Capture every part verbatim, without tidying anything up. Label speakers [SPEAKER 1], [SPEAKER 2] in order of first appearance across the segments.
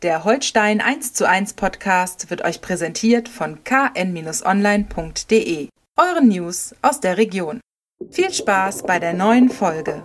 [SPEAKER 1] Der Holstein eins zu eins Podcast wird euch präsentiert von k n online punkt d e, euren News aus der Region. Viel Spaß bei der neuen Folge.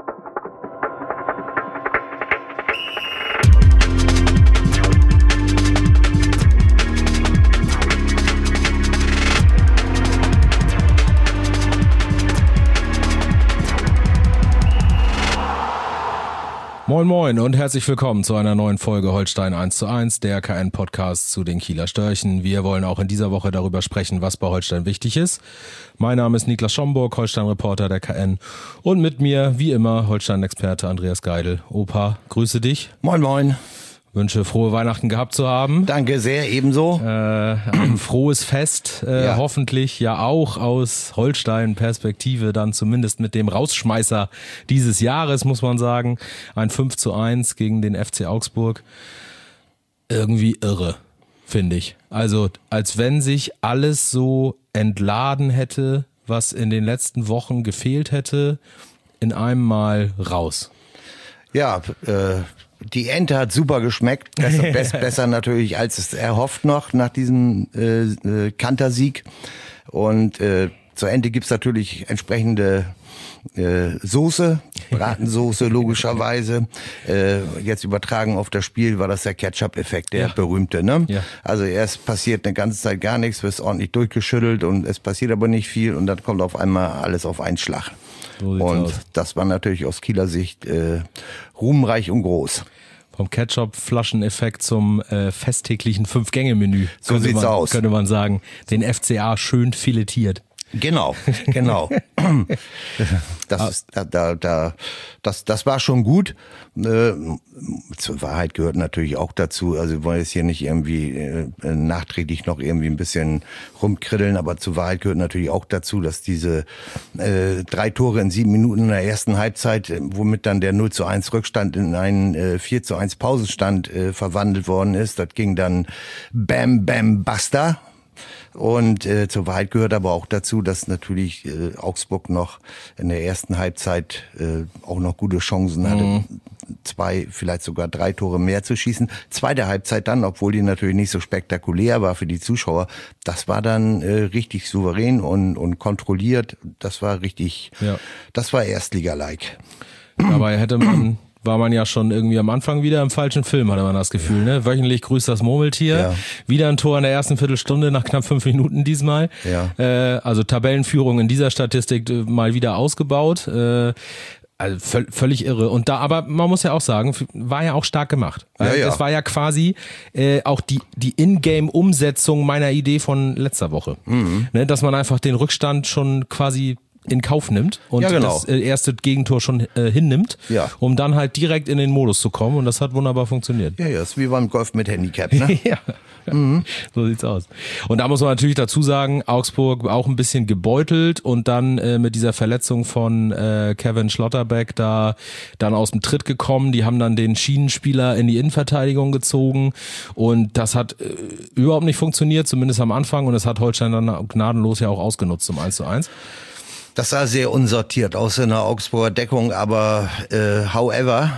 [SPEAKER 2] Moin Moin und herzlich willkommen zu einer neuen Folge Holstein eins zu eins, der K N-Podcast zu den Kieler Störchen. Wir wollen auch in dieser Woche darüber sprechen, was bei Holstein wichtig ist. Mein Name ist Niklas Schomburg, Holstein-Reporter der K N, und mit mir, wie immer, Holstein-Experte Andreas Geidel. Opa, grüße dich.
[SPEAKER 3] Moin Moin.
[SPEAKER 2] Wünsche frohe Weihnachten gehabt zu haben.
[SPEAKER 3] Danke sehr, ebenso.
[SPEAKER 2] Äh, ein frohes Fest, äh, ja. Hoffentlich ja auch aus Holstein-Perspektive dann zumindest mit dem Rausschmeißer dieses Jahres, muss man sagen. Ein fünf zu eins gegen den F C Augsburg. Irgendwie irre, finde ich. Also als wenn sich alles so entladen hätte, was in den letzten Wochen gefehlt hätte, in einem Mal raus.
[SPEAKER 3] Ja, äh... Die Ente hat super geschmeckt, besser, besser, besser natürlich als es erhofft noch nach diesem äh, äh, Kantersieg. Und äh, zur Ente gibt's natürlich entsprechende äh, Soße, Bratensoße logischerweise. Äh, jetzt übertragen auf das Spiel war das der Ketchup-Effekt, der ja. berühmte. Ne? Ja. Also erst passiert eine ganze Zeit gar nichts, wird ordentlich durchgeschüttelt und es passiert aber nicht viel und dann kommt auf einmal alles auf einen Schlag. So und aus. Das war natürlich aus Kieler Sicht äh, ruhmreich und groß.
[SPEAKER 2] Vom Ketchup-Flaschen-Effekt zum äh, festtäglichen Fünf-Gänge-Menü.
[SPEAKER 3] So sieht's
[SPEAKER 2] man,
[SPEAKER 3] aus.
[SPEAKER 2] Könnte man sagen. Den F C A schön filetiert.
[SPEAKER 3] Genau, genau. Das ist, da, da, da, das, das war schon gut. Äh, zur Wahrheit gehört natürlich auch dazu. Also wir wollen jetzt hier nicht irgendwie äh, nachträglich noch irgendwie ein bisschen rumkriddeln, aber zur Wahrheit gehört natürlich auch dazu, dass diese äh, drei Tore in sieben Minuten in der ersten Halbzeit, womit dann der null zu eins Rückstand in einen äh, vier zu eins Pausenstand äh, verwandelt worden ist. Das ging dann bam, bam, basta. Und äh, zur Wahrheit gehört aber auch dazu, dass natürlich äh, Augsburg noch in der ersten Halbzeit äh, auch noch gute Chancen hatte, mhm. zwei, vielleicht sogar drei Tore mehr zu schießen. Zweite Halbzeit dann, obwohl die natürlich nicht so spektakulär war für die Zuschauer, das war dann äh, richtig souverän und, und kontrolliert. Das war richtig, ja. Das war Erstliga-like.
[SPEAKER 2] Dabei hätte man... war man ja schon irgendwie am Anfang wieder im falschen Film, hatte man das Gefühl. Ja. Ne? Wöchentlich grüßt das Murmeltier. Ja. Wieder ein Tor in der ersten Viertelstunde nach knapp fünf Minuten diesmal. Ja. Äh, also Tabellenführung in dieser Statistik äh, mal wieder ausgebaut. Äh, also völ- völlig irre. Und da, aber man muss ja auch sagen, war ja auch stark gemacht. Ja, ja. Das war ja quasi äh, auch die die In-Game-Umsetzung meiner Idee von letzter Woche. Mhm. Ne? Dass man einfach den Rückstand schon quasi in Kauf nimmt und ja, genau. das erste Gegentor schon äh, hinnimmt, ja. um dann halt direkt in den Modus zu kommen, und das hat wunderbar funktioniert.
[SPEAKER 3] Ja, ja, ist wie beim Golf mit Handicap, ne?
[SPEAKER 2] ja. Mhm. So sieht's aus. Und da muss man natürlich dazu sagen, Augsburg auch ein bisschen gebeutelt und dann äh, mit dieser Verletzung von äh, Kevin Schlotterbeck da dann aus dem Tritt gekommen. Die haben dann den Schienenspieler in die Innenverteidigung gezogen und das hat äh, überhaupt nicht funktioniert, zumindest am Anfang, und das hat Holstein dann gnadenlos ja auch ausgenutzt zum eins zu eins.
[SPEAKER 3] Das sah sehr unsortiert aus in der Augsburger Deckung, aber äh, however,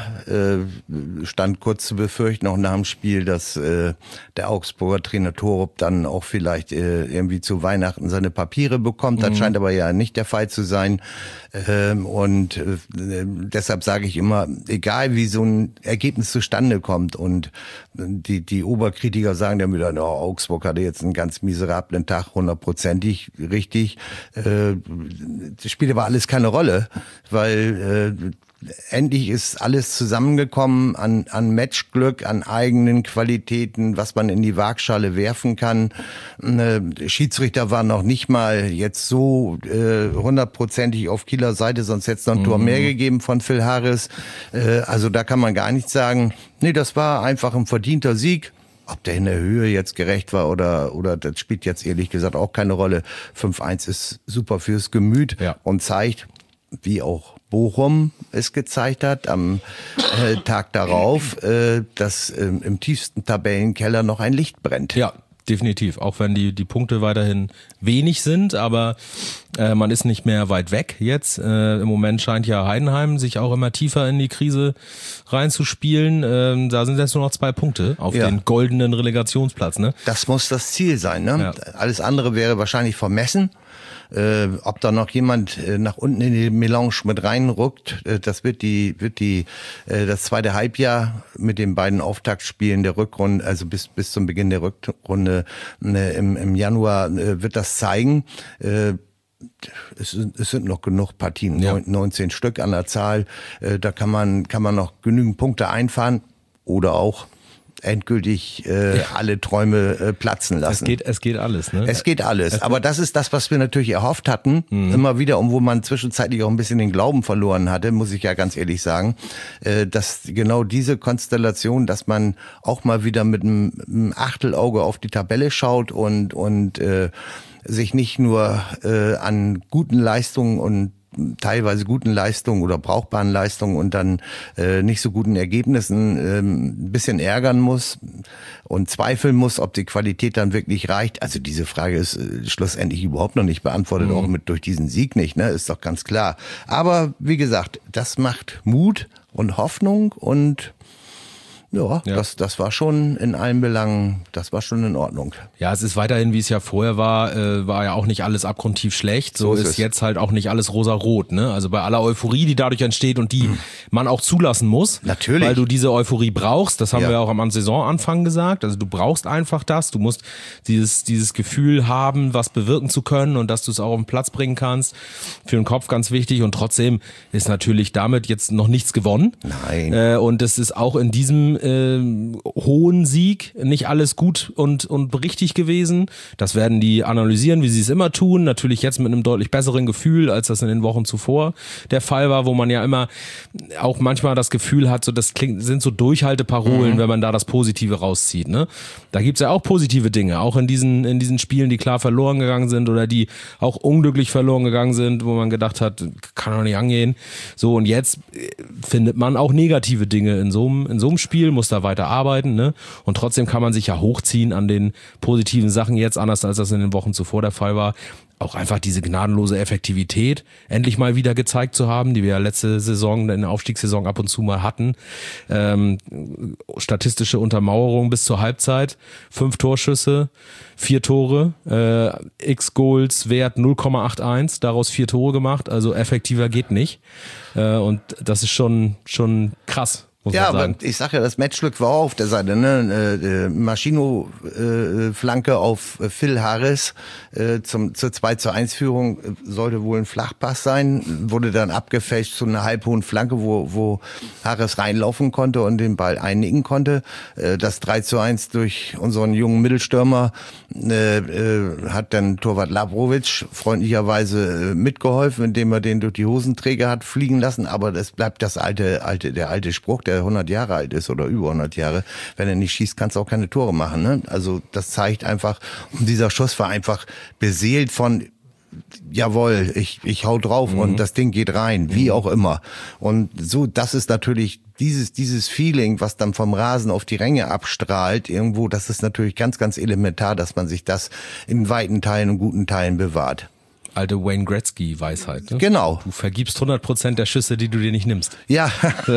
[SPEAKER 3] äh, stand kurz zu befürchten, auch nach dem Spiel, dass äh, der Augsburger Trainer Torup dann auch vielleicht äh, irgendwie zu Weihnachten seine Papiere bekommt. Das mhm. scheint aber ja nicht der Fall zu sein. Ähm, und äh, deshalb sage ich immer, egal wie so ein Ergebnis zustande kommt, und die die Oberkritiker sagen dann wieder, no, Augsburg hatte jetzt einen ganz miserablen Tag, hundertprozentig richtig, äh, das spielt aber alles keine Rolle, weil äh, endlich ist alles zusammengekommen an an Matchglück, an eigenen Qualitäten, was man in die Waagschale werfen kann. Äh, Schiedsrichter waren noch nicht mal jetzt so äh, hundertprozentig auf Kieler Seite, sonst hätte es noch ein mhm. Tor mehr gegeben von Phil Harris. Äh, also da kann man gar nichts sagen. Nee, das war einfach ein verdienter Sieg. Ob der in der Höhe jetzt gerecht war oder oder das spielt jetzt ehrlich gesagt auch keine Rolle. fünf eins ist super fürs Gemüt, ja. Und zeigt, wie auch Bochum es gezeigt hat am äh, Tag darauf, äh, dass äh, im tiefsten Tabellenkeller noch ein Licht brennt.
[SPEAKER 2] Ja. definitiv. Auch wenn die, die Punkte weiterhin wenig sind, aber äh, man ist nicht mehr weit weg jetzt. Äh, im Moment scheint ja Heidenheim sich auch immer tiefer in die Krise reinzuspielen. Äh, da sind jetzt nur noch zwei Punkte auf ja. den goldenen Relegationsplatz. Ne?
[SPEAKER 3] Das muss das Ziel sein. Ne? Ja. Alles andere wäre wahrscheinlich vermessen. Äh, ob da noch jemand äh, nach unten in die Melange mit reinrückt, äh, das wird die, wird die, äh, das zweite Halbjahr mit den beiden Auftaktspielen der Rückrunde, also bis bis zum Beginn der Rückrunde äh, im, im Januar äh, wird das zeigen. Äh, Es sind, es sind noch genug Partien, ja. neunzehn Stück an der Zahl. Äh, da kann man kann man noch genügend Punkte einfahren oder auch endgültig äh, ja. alle Träume äh, platzen lassen.
[SPEAKER 2] Es geht, es geht alles, ne?
[SPEAKER 3] Es geht alles. Es Aber das ist das, was wir natürlich erhofft hatten, mhm. immer wieder, und wo man zwischenzeitlich auch ein bisschen den Glauben verloren hatte, muss ich ja ganz ehrlich sagen, äh, dass genau diese Konstellation, dass man auch mal wieder mit einem, einem Achtelauge auf die Tabelle schaut und und äh, sich nicht nur äh, an guten Leistungen und teilweise guten Leistungen oder brauchbaren Leistungen und dann äh, nicht so guten Ergebnissen ähm, ein bisschen ärgern muss und zweifeln muss, ob die Qualität dann wirklich reicht. Also diese Frage ist äh, schlussendlich überhaupt noch nicht beantwortet, mhm. auch mit durch diesen Sieg nicht, ne? Ist doch ganz klar. Aber wie gesagt, das macht Mut und Hoffnung und Ja, ja, das das war schon in allen Belangen, das war schon in Ordnung.
[SPEAKER 2] Ja, es ist weiterhin, wie es ja vorher war, äh, war ja auch nicht alles abgrundtief schlecht. So, so ist, ist jetzt halt auch nicht alles rosa-rot, ne? Also bei aller Euphorie, die dadurch entsteht und die mhm. man auch zulassen muss.
[SPEAKER 3] Natürlich.
[SPEAKER 2] Weil du diese Euphorie brauchst, das haben ja. wir auch am Saisonanfang gesagt. Also du brauchst einfach das, du musst dieses dieses Gefühl haben, was bewirken zu können und dass du es auch auf den Platz bringen kannst. Für den Kopf ganz wichtig und trotzdem ist natürlich damit jetzt noch nichts gewonnen.
[SPEAKER 3] Nein.
[SPEAKER 2] Äh, und es ist auch in diesem Äh, hohen Sieg nicht alles gut und und richtig gewesen. Das werden die analysieren, wie sie es immer tun. Natürlich jetzt mit einem deutlich besseren Gefühl, als das in den Wochen zuvor der Fall war, wo man ja immer auch manchmal das Gefühl hat, so das klingt, sind so Durchhalteparolen, mhm. wenn man da das Positive rauszieht. Ne? Da gibt's ja auch positive Dinge, auch in diesen in diesen Spielen, die klar verloren gegangen sind oder die auch unglücklich verloren gegangen sind, wo man gedacht hat, kann doch nicht angehen. So, und jetzt findet man auch negative Dinge in so einem in so einem Spiel, muss da weiter arbeiten, ne? Und trotzdem kann man sich ja hochziehen an den positiven Sachen jetzt, anders als das in den Wochen zuvor der Fall war. Auch einfach diese gnadenlose Effektivität endlich mal wieder gezeigt zu haben, die wir ja letzte Saison, in der Aufstiegssaison ab und zu mal hatten. Ähm, statistische Untermauerung bis zur Halbzeit, fünf Torschüsse, vier Tore, äh, X-Goals Wert null Komma einundachtzig, daraus vier Tore gemacht, also effektiver geht nicht. Äh, und das ist schon schon krass.
[SPEAKER 3] Ja, aber ich sage ja, das Matchglück war auch auf der Seite, ne? Äh, Maschino-Flanke äh, auf äh, Phil Harris äh, zum, zur zwei zu eins Führung, äh, sollte wohl ein Flachpass sein, wurde dann abgefälscht zu einer halbhohen Flanke, wo, wo Harris reinlaufen konnte und den Ball einnicken konnte. Äh, das drei zu eins durch unseren jungen Mittelstürmer äh, äh, hat dann Torwart Labrovic freundlicherweise äh, mitgeholfen, indem er den durch die Hosenträger hat fliegen lassen, aber das bleibt das alte, alte, der alte Spruch, der hundert Jahre alt ist oder über hundert Jahre, wenn er nicht schießt, kannst du auch keine Tore machen. Ne? Also das zeigt einfach, dieser Schuss war einfach beseelt von, jawohl, ich ich hau drauf mhm. und das Ding geht rein, wie mhm. auch immer. Und so, das ist natürlich dieses dieses Feeling, was dann vom Rasen auf die Ränge abstrahlt, irgendwo, das ist natürlich ganz, ganz elementar, dass man sich das in weiten Teilen und guten Teilen bewahrt.
[SPEAKER 2] Alte Wayne Gretzky-Weisheit. Ne?
[SPEAKER 3] Genau.
[SPEAKER 2] Du vergibst hundert Prozent der Schüsse, die du dir nicht nimmst.
[SPEAKER 3] Ja.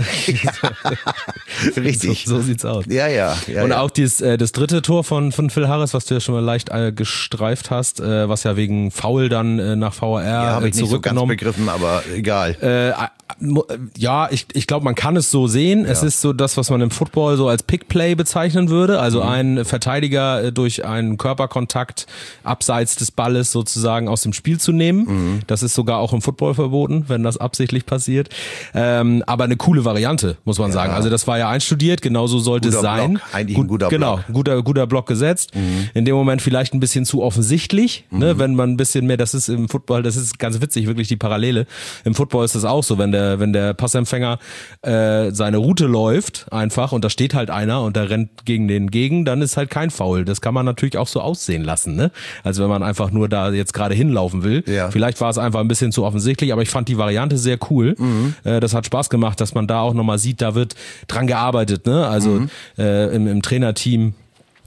[SPEAKER 3] Richtig.
[SPEAKER 2] So, so sieht's aus.
[SPEAKER 3] Ja, ja. ja
[SPEAKER 2] Und
[SPEAKER 3] ja.
[SPEAKER 2] auch dieses, äh, das dritte Tor von, von Phil Harris, was du ja schon mal leicht äh, gestreift hast, äh, was ja wegen Foul dann äh, nach V A R
[SPEAKER 3] ja, hab
[SPEAKER 2] äh,
[SPEAKER 3] ich nicht
[SPEAKER 2] zurückgenommen.
[SPEAKER 3] So ganz begriffen, aber egal.
[SPEAKER 2] Äh, ja, ich, ich glaube, man kann es so sehen. Ja. Es ist so das, was man im Football so als Pickplay bezeichnen würde. Also mhm. ein Verteidiger durch einen Körperkontakt abseits des Balles sozusagen aus dem Spiel zu nehmen. Mhm. Das ist sogar auch im Football verboten, wenn das absichtlich passiert. Ähm, aber eine coole Variante, muss man ja. sagen. Also das war ja einstudiert, genauso sollte
[SPEAKER 3] guter
[SPEAKER 2] es sein.
[SPEAKER 3] Block. Eigentlich Gut, ein guter
[SPEAKER 2] genau,
[SPEAKER 3] Block.
[SPEAKER 2] Genau, guter, guter Block gesetzt. Mhm. In dem Moment vielleicht ein bisschen zu offensichtlich, mhm. ne, wenn man ein bisschen mehr, das ist im Football, das ist ganz witzig, wirklich die Parallele. Im Football ist das auch so, wenn der, wenn der Passempfänger äh, seine Route läuft einfach und da steht halt einer und der rennt gegen den gegen, dann ist halt kein Foul. Das kann man natürlich auch so aussehen lassen, ne? Also wenn man einfach nur da jetzt gerade hinlaufen will.
[SPEAKER 3] Ja.
[SPEAKER 2] Vielleicht war es einfach ein bisschen zu offensichtlich, aber ich fand die Variante sehr cool. Mhm. Äh, das hat Spaß gemacht, dass man da auch nochmal sieht, da wird dran gearbeitet, ne? Also mhm. äh, im, im Trainerteam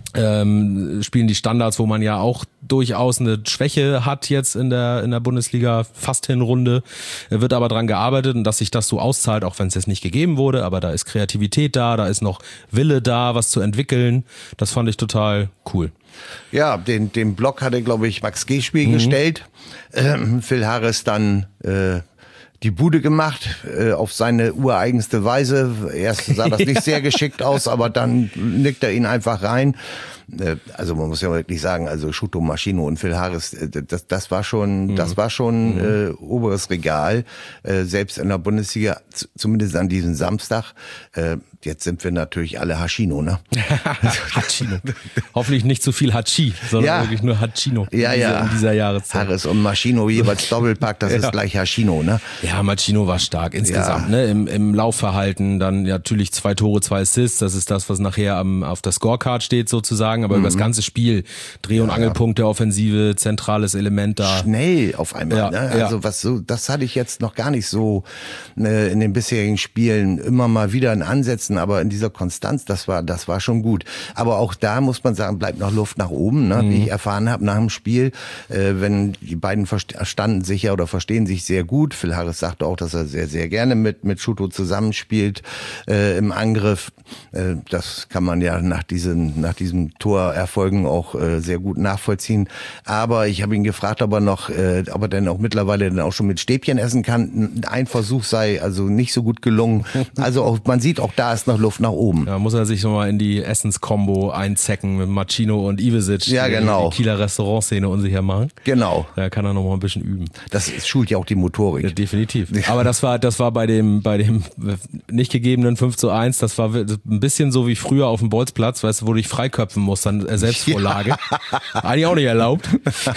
[SPEAKER 2] Ähm, spielen die Standards, wo man ja auch durchaus eine Schwäche hat jetzt in der in der Bundesliga, fast Hinrunde, wird aber dran gearbeitet und dass sich das so auszahlt, auch wenn es jetzt nicht gegeben wurde, aber da ist Kreativität da, da ist noch Wille da, was zu entwickeln. Das fand ich total cool.
[SPEAKER 3] Ja, den den Block hatte, glaube ich, Max Gespiel mhm. gestellt. Ähm, Phil Harris dann äh, die Bude gemacht, äh, auf seine ureigenste Weise. Erst sah das nicht sehr geschickt aus, aber dann nickt er ihn einfach rein. Äh, also man muss ja wirklich sagen, also Shuto Maschino und Phil Harris, äh, das, das war schon, mhm. das war schon äh, oberes Regal, äh, selbst in der Bundesliga, z- zumindest an diesem Samstag. Äh, jetzt sind wir natürlich alle Hachino, ne?
[SPEAKER 2] Hachino. Hoffentlich nicht zu viel Hachi, sondern ja. wirklich nur Hachino
[SPEAKER 3] ja,
[SPEAKER 2] in,
[SPEAKER 3] ja.
[SPEAKER 2] dieser, in dieser Jahreszeit.
[SPEAKER 3] Harris und Maschino jeweils Doppelpack, das ja. ist gleich Hachino, ne?
[SPEAKER 2] Ja, Maschino war stark insgesamt, ja. ne? Im, im Laufverhalten, dann ja, natürlich zwei Tore, zwei Assists, das ist das, was nachher am, auf der Scorecard steht sozusagen, aber mhm. über das ganze Spiel, Dreh- und ja, Angelpunkt der Offensive, zentrales Element da.
[SPEAKER 3] Schnell auf einmal, ja, ne? Also ja. was so, das hatte ich jetzt noch gar nicht so äh, in den bisherigen Spielen, immer mal wieder in Ansätzen, aber in dieser Konstanz, das war, das war schon gut. Aber auch da muss man sagen, bleibt noch Luft nach oben, ne? Mhm. Wie ich erfahren habe nach dem Spiel, äh, wenn die beiden verstanden sich ja oder verstehen sich sehr gut. Phil Harris sagte auch, dass er sehr, sehr gerne mit mit Shuto zusammenspielt äh, im Angriff. Äh, das kann man ja nach diesem nach diesem Torerfolgen auch äh, sehr gut nachvollziehen. Aber ich habe ihn gefragt, ob er noch, äh, ob er denn auch mittlerweile dann auch schon mit Stäbchen essen kann. Ein Versuch sei also nicht so gut gelungen. Also auch, man sieht, auch da ist noch Luft nach oben.
[SPEAKER 2] Ja, muss er sich nochmal in die Essenskombo einzecken mit Machino und Ivesic,
[SPEAKER 3] ja, genau.
[SPEAKER 2] die Kieler Restaurantszene unsicher machen.
[SPEAKER 3] Genau.
[SPEAKER 2] Da kann er nochmal ein bisschen üben.
[SPEAKER 3] Das schult ja auch die Motorik.
[SPEAKER 2] Ja, definitiv. Aber das war, das war bei dem, bei dem nicht gegebenen fünf zu eins, das war ein bisschen so wie früher auf dem Bolzplatz, weißt du, wo du dich freiköpfen musst, dann Selbstvorlage. Ja. Eigentlich auch nicht erlaubt,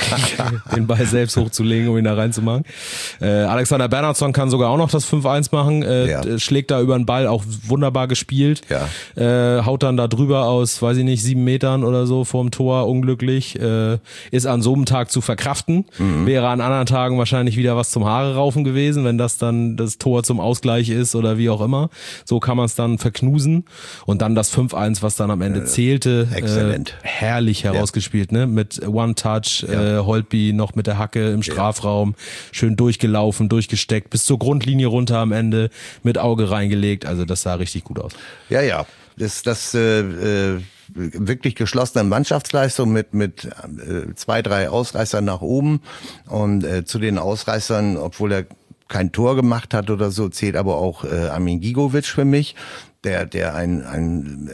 [SPEAKER 2] den Ball selbst hochzulegen, um ihn da reinzumachen. Äh, Alexander Bernhardsson kann sogar auch noch das fünf eins machen, äh, ja. schlägt da über den Ball, auch wunderbar gespielt.
[SPEAKER 3] Ja.
[SPEAKER 2] Äh, haut dann da drüber aus, weiß ich nicht, sieben Metern oder so vorm Tor, unglücklich. Äh, ist an so einem Tag zu verkraften. Mhm. Wäre an anderen Tagen wahrscheinlich wieder was zum Haare raufen gewesen, wenn das dann das Tor zum Ausgleich ist oder wie auch immer. So kann man es dann verknusen. Und dann das fünf eins, was dann am Ende äh, zählte.
[SPEAKER 3] Exzellent.
[SPEAKER 2] Äh, herrlich herausgespielt, ja. ne? Mit One-Touch, ja. äh, Holtby noch mit der Hacke im Strafraum, ja. schön durchgelaufen, durchgesteckt, bis zur Grundlinie runter am Ende, mit Auge reingelegt. Also das sah richtig gut aus.
[SPEAKER 3] Ja, ja. Das, das äh, äh, wirklich geschlossene Mannschaftsleistung mit mit äh, zwei, drei Ausreißern nach oben. Und äh, zu den Ausreißern, obwohl er kein Tor gemacht hat oder so, zählt aber auch äh, Armin Gigovic für mich, der der ein, ein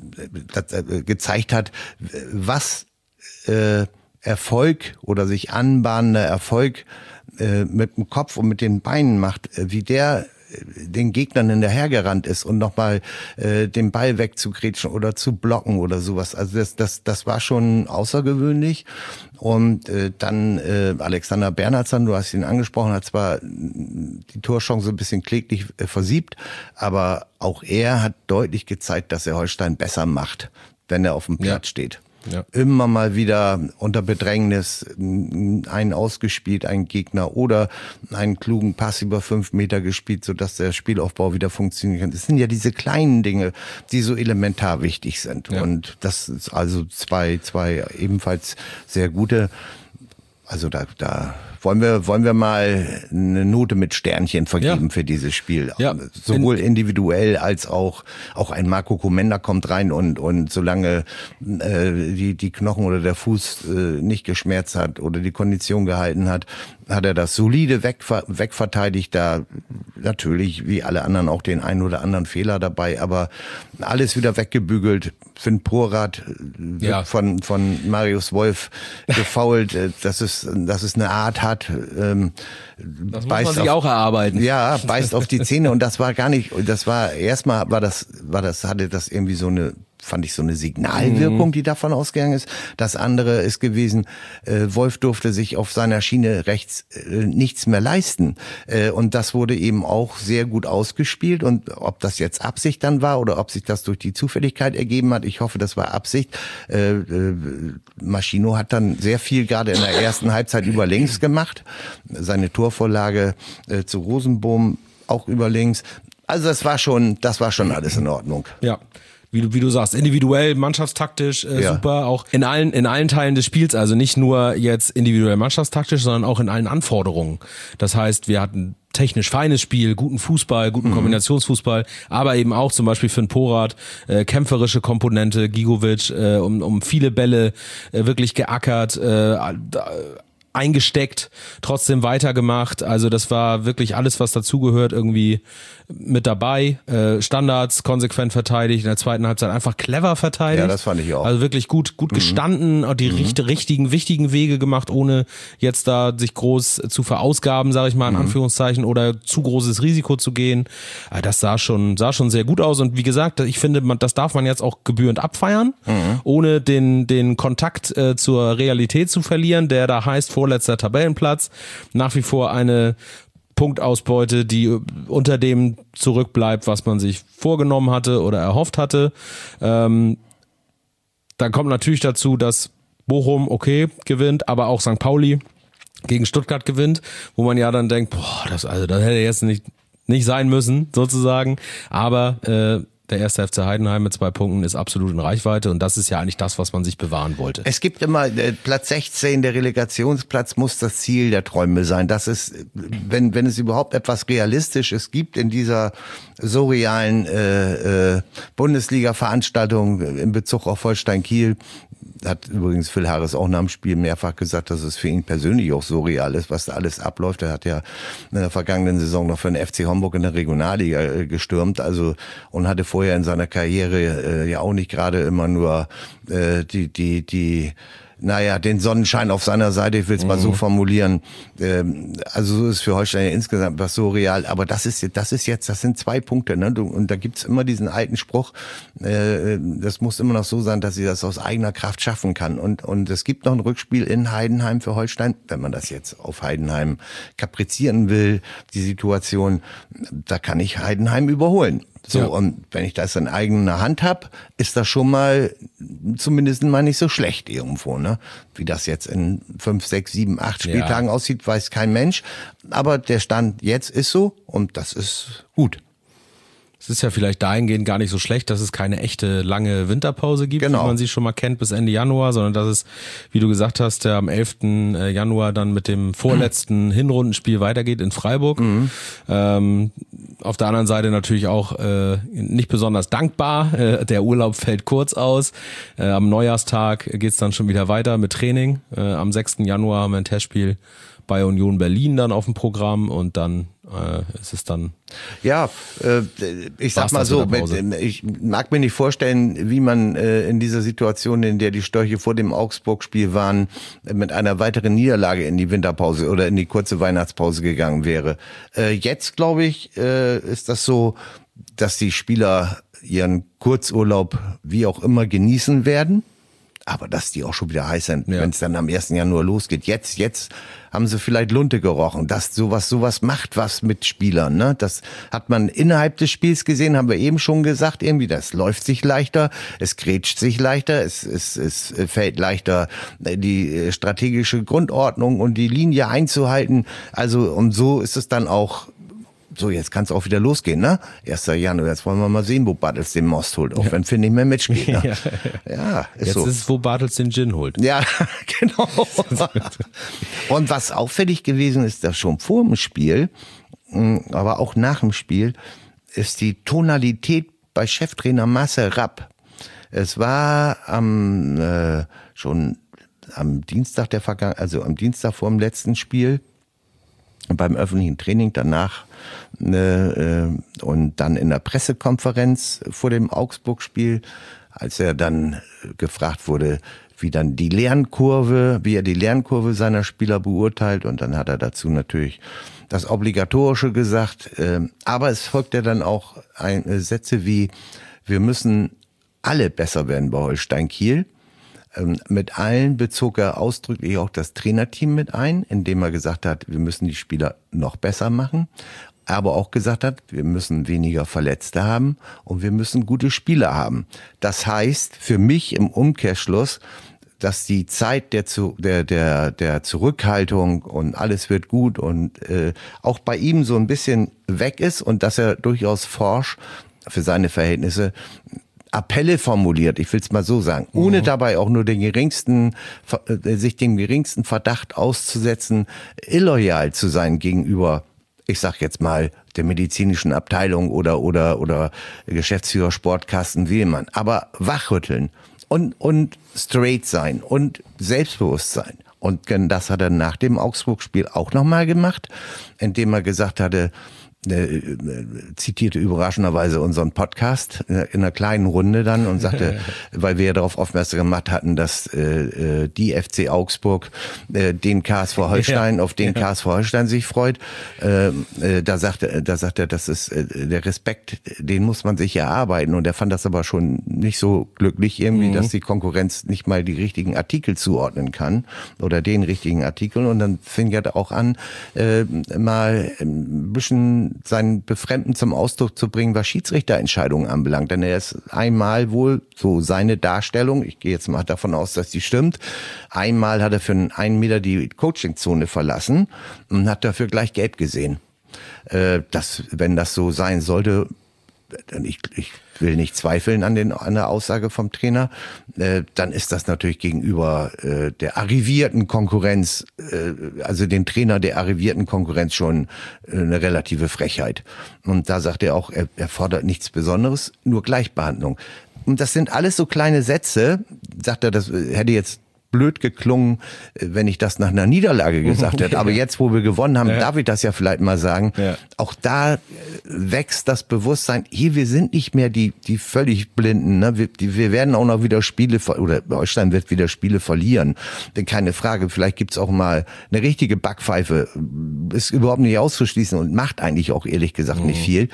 [SPEAKER 3] äh, gezeigt hat, was äh, Erfolg oder sich anbahnender Erfolg äh, mit dem Kopf und mit den Beinen macht, wie der den Gegnern hinterhergerannt ist und nochmal äh, den Ball wegzugrätschen oder zu blocken oder sowas. Also das das das war schon außergewöhnlich. Und äh, dann äh, Alexander Bernhardsson, du hast ihn angesprochen, hat zwar die Torchance ein bisschen kläglich äh, versiebt, aber auch er hat deutlich gezeigt, dass er Holstein besser macht, wenn er auf dem Platz ja. steht. Ja. Immer mal wieder unter Bedrängnis einen ausgespielt, einen Gegner oder einen klugen Pass über fünf Meter gespielt, sodass der Spielaufbau wieder funktionieren kann. Das sind ja diese kleinen Dinge, die so elementar wichtig sind. Ja. Und das ist also zwei, zwei ebenfalls sehr gute. Also da, da wollen wir, wollen wir mal eine Note mit Sternchen vergeben ja. für dieses Spiel.
[SPEAKER 2] Ja.
[SPEAKER 3] Sowohl individuell als auch, auch ein Marco Komenda kommt rein und, und solange äh, die, die Knochen oder der Fuß äh, nicht geschmerzt hat oder die Kondition gehalten hat, hat er das solide weg, wegverteidigt. Da natürlich, wie alle anderen, auch den einen oder anderen Fehler dabei, aber alles wieder weggebügelt. Finn Porat
[SPEAKER 2] ja.
[SPEAKER 3] von, von Marius Wolf gefoult, dass es, dass es eine Art hat. Ähm,
[SPEAKER 2] das muss man sich auf, auch erarbeiten.
[SPEAKER 3] Ja, beißt auf die Zähne und das war gar nicht, das war, erstmal war das, war das, hatte das irgendwie so eine, fand ich so eine Signalwirkung, die davon ausgegangen ist. Das andere ist gewesen, äh, Wolf durfte sich auf seiner Schiene rechts äh, nichts mehr leisten. Äh, und das wurde eben auch sehr gut ausgespielt. Und ob das jetzt Absicht dann war oder ob sich das durch die Zufälligkeit ergeben hat, ich hoffe, das war Absicht. Äh, äh, Maschino hat dann sehr viel gerade in der ersten Halbzeit über links gemacht. Seine Torvorlage äh, zu Rosenbohm auch über links. Also das war schon, das war schon alles in Ordnung.
[SPEAKER 2] Ja. wie du, wie du sagst, individuell, mannschaftstaktisch äh, ja. super, auch in allen, in allen Teilen des Spiels, also nicht nur jetzt individuell mannschaftstaktisch, sondern auch in allen Anforderungen. Das heißt, wir hatten technisch feines Spiel, guten Fußball, guten mhm. Kombinationsfußball, aber eben auch zum Beispiel für den Porat äh, kämpferische Komponente, Gigovic, äh, um, um viele Bälle äh, wirklich geackert, äh, eingesteckt, trotzdem weitergemacht. Also das war wirklich alles, was dazugehört, irgendwie mit dabei. Äh, Standards konsequent verteidigt, in der zweiten Halbzeit einfach clever verteidigt.
[SPEAKER 3] Ja, das fand ich auch.
[SPEAKER 2] Also wirklich gut gut mhm. gestanden, und die mhm. richt- richtigen, wichtigen Wege gemacht, ohne jetzt da sich groß zu verausgaben, sage ich mal in mhm. Anführungszeichen, oder zu großes Risiko zu gehen. Das sah schon sah schon sehr gut aus, und wie gesagt, ich finde, man, das darf man jetzt auch gebührend abfeiern, mhm. ohne den den Kontakt äh, zur Realität zu verlieren, der da heißt vorletzter Tabellenplatz, nach wie vor eine Punktausbeute, die unter dem zurückbleibt, was man sich vorgenommen hatte oder erhofft hatte. Ähm, dann kommt natürlich dazu, dass Bochum, okay, gewinnt, aber auch Sankt Pauli gegen Stuttgart gewinnt, wo man ja dann denkt, boah, das, also, das hätte jetzt nicht, nicht sein müssen, sozusagen. Aber äh, der erste F C Heidenheim mit zwei Punkten ist absolut in Reichweite, und das ist ja eigentlich das, was man sich bewahren wollte.
[SPEAKER 3] Es gibt immer, äh, Platz sechzehn, der Relegationsplatz muss das Ziel der Träume sein. Das ist, wenn wenn es überhaupt etwas Realistisches gibt in dieser surrealen äh, äh, Bundesliga-Veranstaltung in Bezug auf Holstein Kiel, hat übrigens Phil Harris auch nach dem Spiel mehrfach gesagt, dass es für ihn persönlich auch surreal ist, was da alles abläuft. Er hat ja in der vergangenen Saison noch für den F C Homburg in der Regionalliga äh, gestürmt, also, und hatte vorher in seiner Karriere äh, ja auch nicht gerade immer nur äh, die die die naja, den Sonnenschein auf seiner Seite, ich will es mal mhm. so formulieren. Ähm, also so ist für Holstein ja insgesamt was surreal. Aber das ist das ist jetzt, das sind zwei Punkte, ne? Und da gibt's immer diesen alten Spruch, äh, das muss immer noch so sein, dass sie das aus eigener Kraft schaffen kann. Und und es gibt noch ein Rückspiel in Heidenheim für Holstein, wenn man das jetzt auf Heidenheim kaprizieren will, die Situation, da kann ich Heidenheim überholen. So, ja. Und wenn ich das in eigener Hand habe, ist das schon mal zumindest mal nicht so schlecht irgendwo, ne? Wie das jetzt in fünf, sechs, sieben, acht Spieltagen ja. aussieht, weiß kein Mensch. Aber der Stand jetzt ist so, und das ist gut.
[SPEAKER 2] Es ist ja vielleicht dahingehend gar nicht so schlecht, dass es keine echte lange Winterpause gibt, genau. wie man sie schon mal kennt, bis Ende Januar, sondern dass es, wie du gesagt hast, ja am elften Januar dann mit dem vorletzten Hinrundenspiel weitergeht in Freiburg. Mhm. Ähm, auf der anderen Seite natürlich auch äh, nicht besonders dankbar. Äh, der Urlaub fällt kurz aus. Äh, am Neujahrstag geht's dann schon wieder weiter mit Training. Äh, am sechsten Januar haben wir ein Testspiel bei Union Berlin dann auf dem Programm, und dann äh, ist es dann...
[SPEAKER 3] Ja, äh, ich sag mal so, ich mag mir nicht vorstellen, wie man äh, in dieser Situation, in der die Störche vor dem Augsburg-Spiel waren, mit einer weiteren Niederlage in die Winterpause oder in die kurze Weihnachtspause gegangen wäre. Äh, jetzt, glaube ich, äh, ist das so, dass die Spieler ihren Kurzurlaub wie auch immer genießen werden. Aber dass die auch schon wieder heiß sind, ja. wenn es dann am ersten Januar losgeht. Jetzt, jetzt haben sie vielleicht Lunte gerochen. Das sowas, sowas macht was mit Spielern, ne? Das hat man innerhalb des Spiels gesehen, haben wir eben schon gesagt, irgendwie, das läuft sich leichter, es grätscht sich leichter, es, es, es fällt leichter, die strategische Grundordnung und die Linie einzuhalten. Also, und so ist es dann auch. So, jetzt kann es auch wieder losgehen, ne? erster Januar, jetzt wollen wir mal sehen, wo Bartels den Most holt, auch ja. wenn Finn nicht mehr mitspielt. Ne? ja, ja, ist
[SPEAKER 2] jetzt
[SPEAKER 3] so.
[SPEAKER 2] ist es, wo Bartels den Gin holt.
[SPEAKER 3] Ja, genau. Und was auffällig gewesen ist, dass schon vor dem Spiel, aber auch nach dem Spiel, ist die Tonalität bei Cheftrainer Marcel Rapp. Es war am äh, schon am Dienstag der Vergangen, also am Dienstag vor dem letzten Spiel, beim öffentlichen Training danach äh, und dann in der Pressekonferenz vor dem Augsburg-Spiel, als er dann gefragt wurde, wie dann die Lernkurve, wie er die Lernkurve seiner Spieler beurteilt, und dann hat er dazu natürlich das Obligatorische gesagt, äh, aber es folgt ja dann auch ein, äh, Sätze wie, wir müssen alle besser werden bei Holstein Kiel. Mit allen bezog er ausdrücklich auch das Trainerteam mit ein, indem er gesagt hat, wir müssen die Spieler noch besser machen, aber auch gesagt hat, wir müssen weniger Verletzte haben und wir müssen gute Spieler haben. Das heißt für mich im Umkehrschluss, dass die Zeit der der der der Zurückhaltung und alles wird gut und äh, auch bei ihm so ein bisschen weg ist, und dass er durchaus forsch für seine Verhältnisse Appelle formuliert, ich will es mal so sagen, ohne mhm. dabei auch nur den geringsten, sich dem geringsten Verdacht auszusetzen, illoyal zu sein gegenüber, ich sag jetzt mal, der medizinischen Abteilung oder oder oder Geschäftsführer Sport Carsten Wehlmann, aber wachrütteln und und straight sein und selbstbewusst sein. Und das hat er nach dem Augsburg-Spiel auch nochmal gemacht, indem er gesagt hatte, äh, zitierte überraschenderweise unseren Podcast in einer kleinen Runde dann und sagte, weil wir ja darauf aufmerksam gemacht hatten, dass äh, die F C Augsburg äh, den K S V Holstein, ja. auf den ja. K S V Holstein sich freut, äh, äh, da sagte, da sagt er, das ist äh, der Respekt, den muss man sich erarbeiten, und er fand das aber schon nicht so glücklich irgendwie, mhm. dass die Konkurrenz nicht mal die richtigen Artikel zuordnen kann oder den richtigen Artikel, und dann fing er auch an, äh, mal ein bisschen sein Befremden zum Ausdruck zu bringen, was Schiedsrichterentscheidungen anbelangt. Denn er ist einmal wohl, so seine Darstellung, ich gehe jetzt mal davon aus, dass die stimmt, einmal hat er für einen Meter die Coachingzone verlassen und hat dafür gleich gelb gesehen. Äh, das, wenn das so sein sollte, ich, ich will nicht zweifeln an, den, an der Aussage vom Trainer, äh, dann ist das natürlich gegenüber äh, der arrivierten Konkurrenz, äh, also den Trainer der arrivierten Konkurrenz schon äh, eine relative Frechheit. Und da sagt er auch, er, er fordert nichts Besonderes, nur Gleichbehandlung. Und das sind alles so kleine Sätze, sagt er, das hätte jetzt blöd geklungen, wenn ich das nach einer Niederlage gesagt hätte. Aber jetzt, wo wir gewonnen haben, ja. darf ich das ja vielleicht mal sagen. Ja. Auch da wächst das Bewusstsein, hier, wir sind nicht mehr die die völlig Blinden. Ne? Wir, die, wir werden auch noch wieder Spiele, oder Holstein wird wieder Spiele verlieren. Keine Frage, vielleicht gibt's auch mal eine richtige Backpfeife. Ist überhaupt nicht auszuschließen und macht eigentlich auch ehrlich gesagt mhm. nicht viel.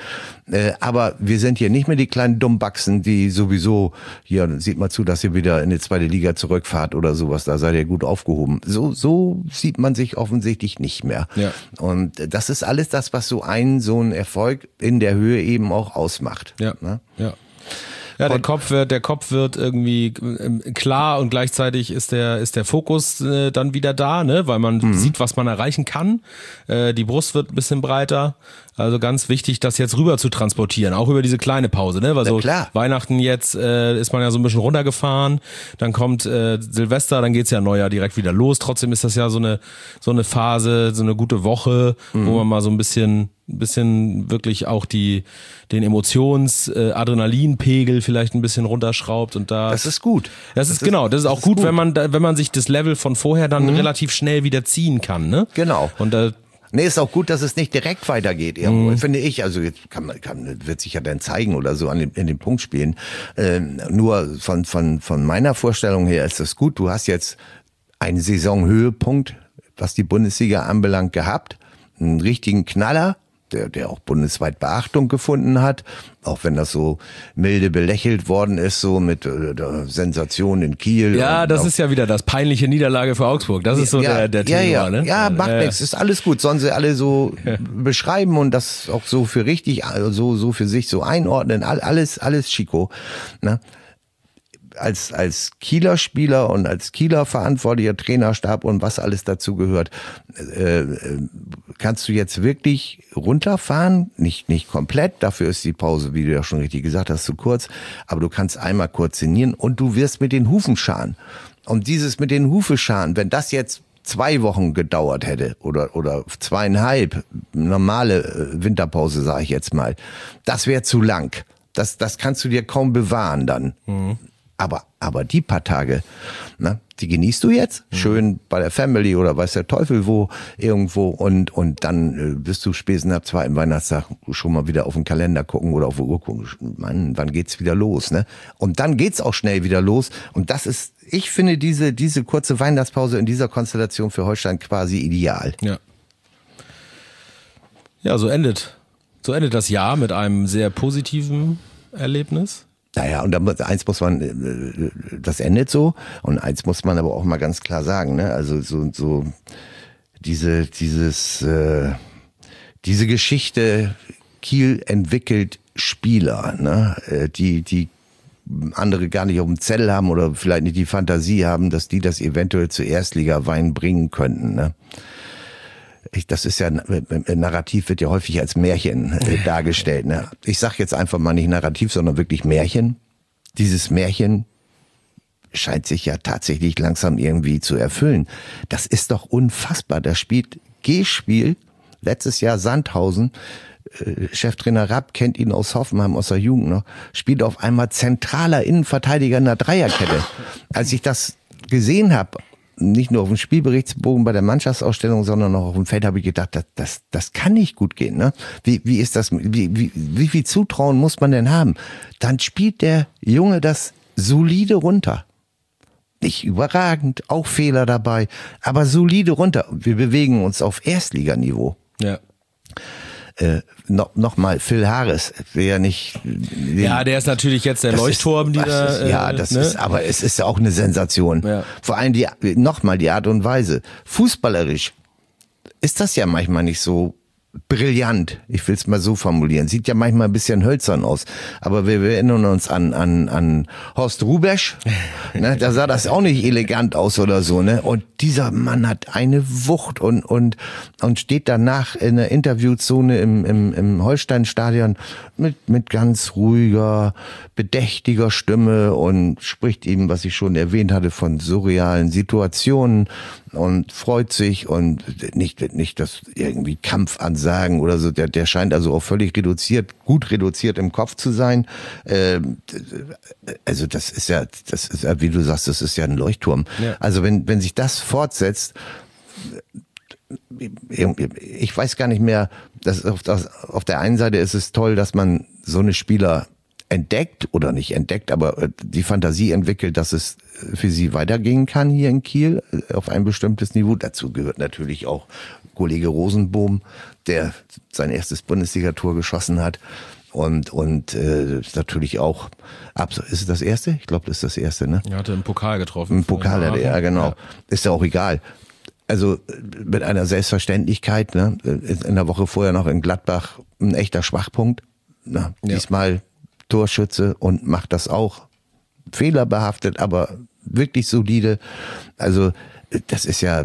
[SPEAKER 3] Aber wir sind hier nicht mehr die kleinen Dummbachsen, die sowieso, hier, sieht mal zu, dass ihr wieder in die zweite Liga zurückfahrt oder so. Was, da seid ihr gut aufgehoben. So, so sieht man sich offensichtlich nicht mehr. Ja. Und das ist alles das, was so einen, so ein Erfolg in der Höhe eben auch ausmacht.
[SPEAKER 2] Ja,
[SPEAKER 3] ne?
[SPEAKER 2] ja. Ja, der Kopf wird, der Kopf wird irgendwie klar, und gleichzeitig ist der, ist der Fokus äh, dann wieder da, ne, weil man mhm. sieht, was man erreichen kann. Äh, die Brust wird ein bisschen breiter. Also ganz wichtig, das jetzt rüber zu transportieren, auch über diese kleine Pause, ne, weil so klar. Weihnachten jetzt äh, ist man ja so ein bisschen runtergefahren, dann kommt äh, Silvester, dann geht's ja Neujahr direkt wieder los. Trotzdem ist das ja so eine, so eine Phase, so eine gute Woche, mhm. wo man mal so ein bisschen, ein bisschen wirklich auch die, den Emotions, äh, Adrenalinpegel vielleicht ein bisschen runterschraubt, und da.
[SPEAKER 3] Das ist gut.
[SPEAKER 2] Das, das ist, ist genau, das ist das auch ist gut, gut, wenn man, wenn man sich das Level von vorher dann mhm. relativ schnell wieder ziehen kann, ne?
[SPEAKER 3] Genau.
[SPEAKER 2] Und da,
[SPEAKER 3] Nee, ist auch gut, dass es nicht direkt weitergeht, irgendwo, mhm. finde ich. Also jetzt kann man, kann, wird sich ja dann zeigen oder so an den, in den Punktspielen. Ähm, nur von, von, von meiner Vorstellung her ist das gut. Du hast jetzt einen Saisonhöhepunkt, was die Bundesliga anbelangt, gehabt. Einen richtigen Knaller, der, der auch bundesweit Beachtung gefunden hat. Auch wenn das so milde belächelt worden ist, so mit äh, der Sensation in Kiel.
[SPEAKER 2] Ja, das ist ja wieder das peinliche Niederlage für Augsburg. Das ist so
[SPEAKER 3] ja,
[SPEAKER 2] der, der Tenor,
[SPEAKER 3] ja, ja.
[SPEAKER 2] ne?
[SPEAKER 3] Ja, macht äh, nichts, ist alles gut. Sollen sie alle so beschreiben und das auch so für richtig, also so für sich so einordnen. Alles, alles Chico. Ne? Als, als Kieler Spieler und als Kieler verantwortlicher Trainerstab und was alles dazu gehört, äh, kannst du jetzt wirklich runterfahren, nicht, nicht komplett, dafür ist die Pause, wie du ja schon richtig gesagt hast, zu kurz, aber du kannst einmal kurz sinnieren und du wirst mit den Hufen scharen. Und dieses mit den Hufen scharen, wenn das jetzt zwei Wochen gedauert hätte oder oder zweieinhalb, normale Winterpause, sage ich jetzt mal, das wäre zu lang. Das, das kannst du dir kaum bewahren dann. Mhm. Aber, aber die paar Tage, ne, die genießt du jetzt, mhm. schön bei der Family oder weiß der Teufel wo, irgendwo, und, und dann äh, bist du spätestens ab zweiten Weihnachtstag schon mal wieder auf den Kalender gucken oder auf die Uhr gucken. Mann, wann geht's wieder los, ne? Und dann geht's auch schnell wieder los. Und das ist, ich finde diese, diese kurze Weihnachtspause in dieser Konstellation für Holstein quasi ideal.
[SPEAKER 2] Ja. Ja, so endet, so endet das Jahr mit einem sehr positiven Erlebnis.
[SPEAKER 3] Naja, und da, eins muss man, das endet so, und eins muss man aber auch mal ganz klar sagen, ne? Also so, so diese, dieses, äh, diese Geschichte, Kiel entwickelt Spieler, ne? Die, die andere gar nicht auf dem Zettel haben oder vielleicht nicht die Fantasie haben, dass die das eventuell zur Erstliga-Wein bringen könnten, ne? Ich, das ist ja, Narrativ wird ja häufig als Märchen äh, dargestellt. Ne? Ich sag jetzt einfach mal nicht Narrativ, sondern wirklich Märchen. dieses Märchen scheint sich ja tatsächlich langsam irgendwie zu erfüllen. Das ist doch unfassbar. Da spielt G-Spiel, letztes Jahr Sandhausen, äh, Cheftrainer Rapp kennt ihn aus Hoffenheim, aus der Jugend noch, spielt auf einmal zentraler Innenverteidiger in der Dreierkette. Als ich das gesehen habe, nicht nur auf dem Spielberichtsbogen bei der Mannschaftsausstellung, sondern auch auf dem Feld, habe ich gedacht, das, das, das kann nicht gut gehen. Ne? Wie, wie ist das? Wie, wie, wie viel Zutrauen muss man denn haben? Dann spielt der Junge das solide runter. Nicht überragend, auch Fehler dabei, aber solide runter. Wir bewegen uns auf Erstliganiveau.
[SPEAKER 2] Ja.
[SPEAKER 3] Äh, noch, noch mal, Phil Harris, will ja nicht. Den,
[SPEAKER 2] ja, der ist natürlich jetzt der Leuchtturm,
[SPEAKER 3] ist,
[SPEAKER 2] dieser.
[SPEAKER 3] Ist, ja, das
[SPEAKER 2] äh,
[SPEAKER 3] ist,
[SPEAKER 2] ne?
[SPEAKER 3] aber es ist ja auch eine Sensation.
[SPEAKER 2] Ja.
[SPEAKER 3] Vor allem die, noch mal die Art und Weise. Fußballerisch ist das ja manchmal nicht so brillant. Ich will es mal so formulieren. Sieht ja manchmal ein bisschen hölzern aus. Aber wir, wir erinnern uns an, an, an Horst Rubesch. Ne, da sah das auch nicht elegant aus oder so, ne? Und dieser Mann hat eine Wucht und, und, und steht danach in der Interviewzone im, im, im Holstein-Stadion mit, mit ganz ruhiger, bedächtiger Stimme und spricht ihm, was ich schon erwähnt hatte, von surrealen Situationen und freut sich und nicht, nicht das irgendwie Kampfansagen oder so. Der, der scheint also auch völlig reduziert, gut reduziert im Kopf zu sein. Ähm, also das ist ja, das ist ja, wie du sagst, das ist ja ein Leuchtturm. Ja. Also wenn, wenn sich das fortsetzt, ich weiß gar nicht mehr, dass auf, das, auf der einen Seite ist es toll, dass man so eine Spieler entdeckt oder nicht entdeckt, aber die Fantasie entwickelt, dass es für sie weitergehen kann hier in Kiel auf ein bestimmtes Niveau. Dazu gehört natürlich auch Kollege Rosenbohm, der sein erstes Bundesliga-Tor geschossen hat und und äh, natürlich auch, ist es das erste? Ich glaube, das ist das erste, ne?
[SPEAKER 2] Er hatte einen Pokal getroffen.
[SPEAKER 3] Ein Pokal hatte er, genau. Ja. Ist ja auch egal. Also mit einer Selbstverständlichkeit, ne? In der Woche vorher noch in Gladbach ein echter Schwachpunkt. Na, ja. Diesmal Torschütze und macht das auch fehlerbehaftet, aber wirklich solide. Also das ist ja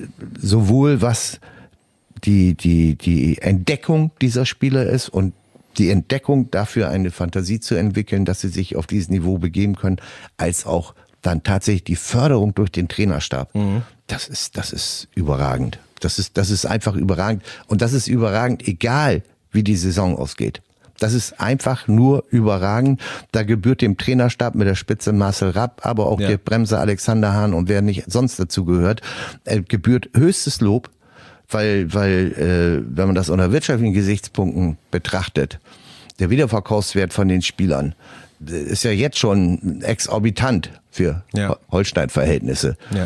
[SPEAKER 3] sowohl was die die die Entdeckung dieser Spieler ist und die Entdeckung dafür eine Fantasie zu entwickeln, dass sie sich auf dieses Niveau begeben können, als auch dann tatsächlich die Förderung durch den Trainerstab. Mhm. Das ist das ist überragend. Das ist das ist einfach überragend und das ist überragend, egal wie die Saison ausgeht. Das ist einfach nur überragend. Da gebührt dem Trainerstab mit der Spitze Marcel Rapp, aber auch ja. der Bremser Alexander Hahn und wer nicht sonst dazu gehört, äh, gebührt höchstes Lob, weil, weil äh, wenn man das unter wirtschaftlichen Gesichtspunkten betrachtet, der Wiederverkaufswert von den Spielern ist ja jetzt schon exorbitant für ja. Holstein-Verhältnisse. Ja.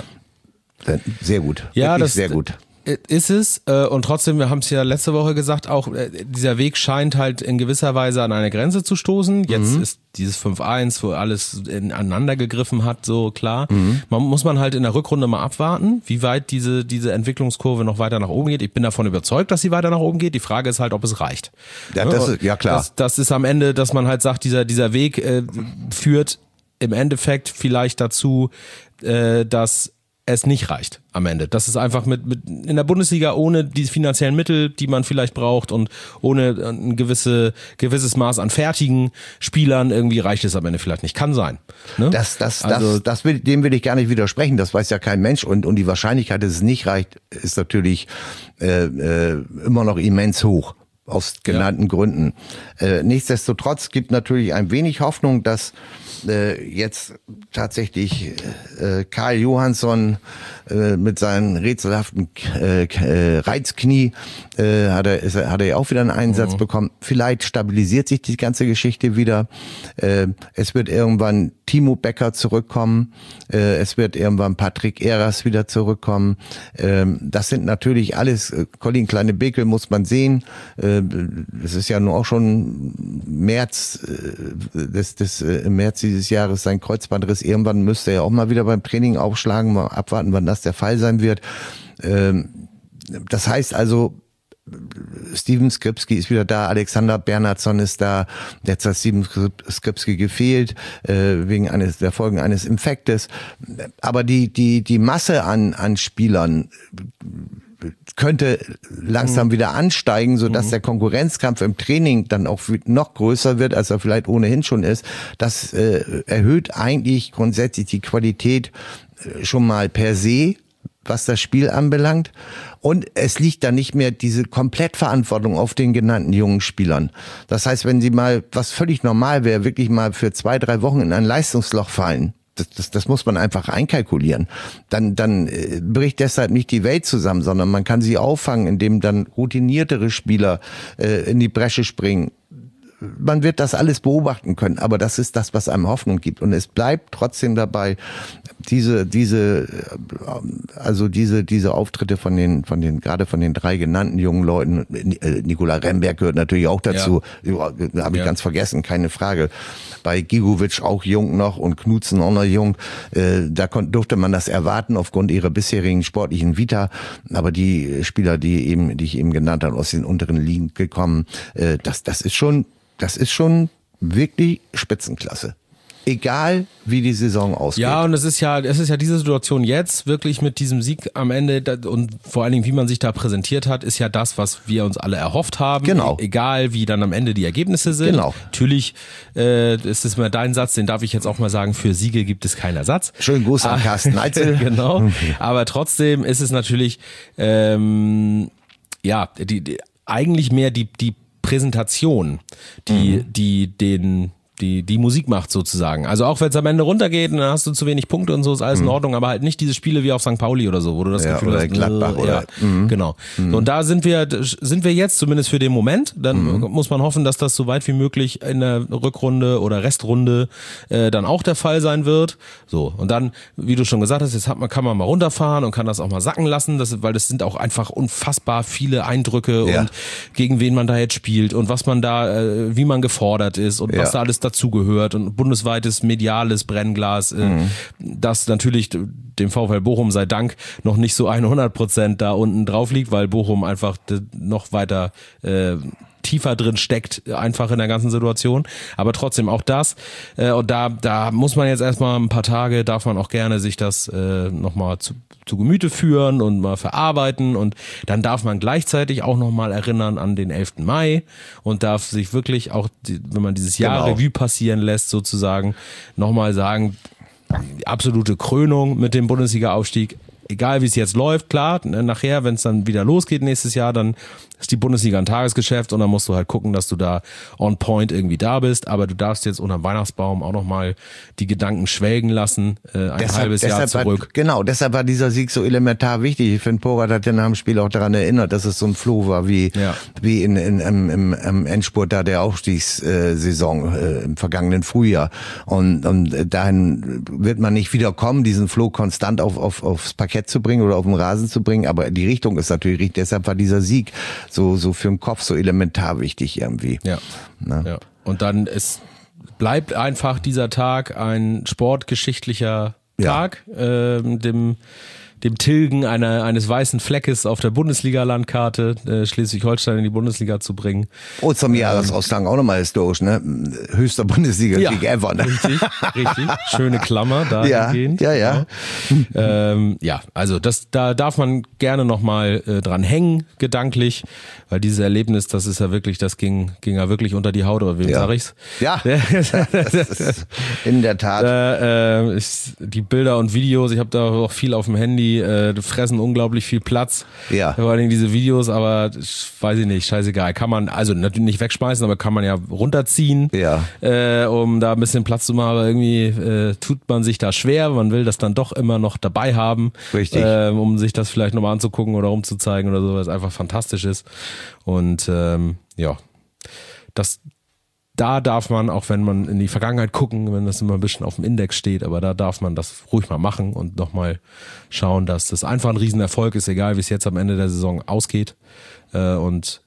[SPEAKER 3] Sehr gut.
[SPEAKER 2] Ja,
[SPEAKER 3] Wirklich
[SPEAKER 2] das
[SPEAKER 3] sehr gut.
[SPEAKER 2] Ist es, und trotzdem, wir haben es ja letzte Woche gesagt, auch dieser Weg scheint halt in gewisser Weise an eine Grenze zu stoßen. Jetzt mhm. ist dieses fünf eins, wo alles ineinander gegriffen hat, so klar. Mhm. Man muss man halt in der Rückrunde mal abwarten, wie weit diese diese Entwicklungskurve noch weiter nach oben geht. Ich bin davon überzeugt, dass sie weiter nach oben geht. Die Frage ist halt, ob es reicht.
[SPEAKER 3] Ja, das ist, ja klar.
[SPEAKER 2] Das, das ist am Ende, dass man halt sagt, dieser dieser Weg äh, führt im Endeffekt vielleicht dazu, äh, dass es nicht reicht am Ende. Das ist einfach mit, mit in der Bundesliga ohne die finanziellen Mittel, die man vielleicht braucht und ohne ein gewisse, gewisses Maß an fertigen Spielern irgendwie reicht es am Ende vielleicht nicht. Kann sein. Ne?
[SPEAKER 3] Das, das,
[SPEAKER 2] also,
[SPEAKER 3] das, das will, dem will ich gar nicht widersprechen. Das weiß ja kein Mensch und, und die Wahrscheinlichkeit, dass es nicht reicht, ist natürlich äh, äh, immer noch immens hoch. Aus genannten ja. Gründen. Äh, nichtsdestotrotz gibt natürlich ein wenig Hoffnung, dass äh, jetzt tatsächlich äh, Karl Johansson äh, mit seinen rätselhaften äh, Reizknie äh, hat er ist, hat er ja auch wieder einen Einsatz mhm. bekommen. Vielleicht stabilisiert sich die ganze Geschichte wieder. Äh, es wird irgendwann Timo Becker zurückkommen. Äh, es wird irgendwann Patrick Eras wieder zurückkommen. Äh, das sind natürlich alles, äh, Colin Kleine-Bekel muss man sehen. Äh, es ist ja nur auch schon März, äh, des, des, äh, im März dieses Jahres sein Kreuzbandriss. Irgendwann müsste er auch mal wieder beim Training aufschlagen. Mal abwarten, wann das der Fall sein wird. Äh, das heißt also, Steven Skripski ist wieder da, Alexander Bernhardsson ist da, jetzt hat Steven Skripski gefehlt, äh, wegen eines der Folgen eines Infektes. Aber die, die, die Masse an, an Spielern könnte langsam mhm. wieder ansteigen, sodass mhm. der Konkurrenzkampf im Training dann auch noch größer wird, als er vielleicht ohnehin schon ist. Das äh, erhöht eigentlich grundsätzlich die Qualität äh, schon mal per se, was das Spiel anbelangt. Und es liegt dann nicht mehr diese Komplettverantwortung auf den genannten jungen Spielern. Das heißt, wenn sie mal, was völlig normal wäre, wirklich mal für zwei, drei Wochen in ein Leistungsloch fallen, Das, das, das muss man einfach einkalkulieren. Dann, dann äh, bricht deshalb nicht die Welt zusammen, sondern man kann sie auffangen, indem dann routiniertere Spieler äh, in die Bresche springen. Man wird das alles beobachten können, aber das ist das, was einem Hoffnung gibt. Und es bleibt trotzdem dabei, diese, diese, also diese, diese Auftritte von den, von den, gerade von den drei genannten jungen Leuten, Nikola Remberg gehört natürlich auch dazu, ja. habe ich ja. ganz vergessen, keine Frage. Bei Gigovic auch jung noch und Knudsen auch noch jung. Da durfte man das erwarten aufgrund ihrer bisherigen sportlichen Vita. Aber die Spieler, die eben, die ich eben genannt habe, aus den unteren Ligen gekommen, das, das ist schon, das ist schon wirklich Spitzenklasse. Egal, wie die Saison ausgeht.
[SPEAKER 2] Ja, und es ist ja, es ist ja diese Situation jetzt wirklich mit diesem Sieg am Ende und vor allen Dingen, wie man sich da präsentiert hat, ist ja das, was wir uns alle erhofft haben.
[SPEAKER 3] Genau.
[SPEAKER 2] Egal, wie dann am Ende die Ergebnisse sind.
[SPEAKER 3] Genau.
[SPEAKER 2] Natürlich äh, ist es mal dein Satz, den darf ich jetzt auch mal sagen, für Siege gibt es keinen Ersatz.
[SPEAKER 3] Schönen Gruß an Carsten Eitzel.
[SPEAKER 2] Genau. Aber trotzdem ist es natürlich, ähm, ja, die, die eigentlich mehr die, die Präsentation, die, mhm. die den, die, die Musik macht sozusagen. Also auch wenn es am Ende runtergeht und dann hast du zu wenig Punkte und so, ist alles mhm. in Ordnung, aber halt nicht diese Spiele wie auf Sankt Pauli oder so, wo du das
[SPEAKER 3] ja,
[SPEAKER 2] Gefühl
[SPEAKER 3] oder
[SPEAKER 2] hast,
[SPEAKER 3] Gladbach
[SPEAKER 2] äh,
[SPEAKER 3] oder,
[SPEAKER 2] ja, mhm. genau. Mhm. Und da sind wir, sind wir jetzt zumindest für den Moment, dann mhm. muss man hoffen, dass das so weit wie möglich in der Rückrunde oder Restrunde äh, dann auch der Fall sein wird. So. Und dann, wie du schon gesagt hast, jetzt hat man, kann man mal runterfahren und kann das auch mal sacken lassen, das, weil das sind auch einfach unfassbar viele Eindrücke ja. und gegen wen man da jetzt spielt und was man da, äh, wie man gefordert ist und ja. was da alles dazugehört und bundesweites mediales Brennglas, äh, mhm. das natürlich dem VfL Bochum sei Dank noch nicht so hundert Prozent da unten drauf liegt, weil Bochum einfach noch weiter äh, tiefer drin steckt, einfach in der ganzen Situation. Aber trotzdem auch das. Äh, und da, da muss man jetzt erstmal ein paar Tage, darf man auch gerne sich das äh, nochmal zu, zu Gemüte führen und mal verarbeiten. Und dann darf man gleichzeitig auch nochmal erinnern an den elften Mai und darf sich wirklich auch, wenn man dieses Jahr
[SPEAKER 3] genau.
[SPEAKER 2] Revue passieren lässt, sozusagen, nochmal sagen, die absolute Krönung mit dem Bundesliga-Aufstieg. Egal wie es jetzt läuft, klar, nachher, wenn es dann wieder losgeht nächstes Jahr, dann ist die Bundesliga ein Tagesgeschäft und dann musst du halt gucken, dass du da on point irgendwie da bist, aber du darfst jetzt unter dem Weihnachtsbaum auch nochmal die Gedanken schwelgen lassen, äh, ein
[SPEAKER 3] deshalb,
[SPEAKER 2] halbes Jahr zurück.
[SPEAKER 3] War, genau, deshalb war dieser Sieg so elementar wichtig. Ich finde, Porat hat ja nach dem Spiel auch daran erinnert, dass es so ein Floh war, wie, ja. wie in, in, im, im, im Endspurt da der Aufstiegssaison äh, im vergangenen Frühjahr. Und, und dahin wird man nicht wieder kommen, diesen Floh konstant auf, auf, aufs Parkett zu bringen oder auf den Rasen zu bringen, aber die Richtung ist natürlich richtig. Deshalb war dieser Sieg so, so für den Kopf so elementar wichtig irgendwie.
[SPEAKER 2] Ja. ja. Und dann ist, bleibt einfach dieser Tag ein sportgeschichtlicher Tag, ja. ähm, dem, dem Tilgen einer, eines weißen Fleckes auf der Bundesliga-Landkarte, äh, Schleswig-Holstein in die Bundesliga zu bringen.
[SPEAKER 3] Oh, zum Jahresausklang auch nochmal historisch, ne? Höchster Bundesliga-Sieg ja, ever, ne?
[SPEAKER 2] Richtig, richtig. Schöne Klammer dahingehend.
[SPEAKER 3] Ja, ja, ja.
[SPEAKER 2] Ähm, ja, also das, da darf man gerne nochmal äh, dran hängen, gedanklich, weil dieses Erlebnis, das ist ja wirklich, das ging, ging ja wirklich unter die Haut, oder wem
[SPEAKER 3] ja.
[SPEAKER 2] sag ich's?
[SPEAKER 3] Ja, das ist in der Tat.
[SPEAKER 2] Äh, äh, ich, die Bilder und Videos, ich habe da auch viel auf dem Handy, äh, fressen unglaublich viel Platz.
[SPEAKER 3] Ja.
[SPEAKER 2] Vor allem diese Videos, aber weiß ich nicht, scheißegal. Kann man, also natürlich nicht wegschmeißen, aber kann man ja runterziehen,
[SPEAKER 3] ja.
[SPEAKER 2] äh, um da ein bisschen Platz zu machen, aber irgendwie äh, tut man sich da schwer, man will das dann doch immer noch dabei haben.
[SPEAKER 3] Richtig.
[SPEAKER 2] Äh, um sich das vielleicht nochmal anzugucken oder umzuzeigen oder so, was einfach fantastisch ist. Und ähm, ja, das da darf man, auch wenn man in die Vergangenheit gucken, wenn das immer ein bisschen auf dem Index steht, aber da darf man das ruhig mal machen und nochmal schauen, dass das einfach ein Riesenerfolg ist, egal wie es jetzt am Ende der Saison ausgeht. Äh, und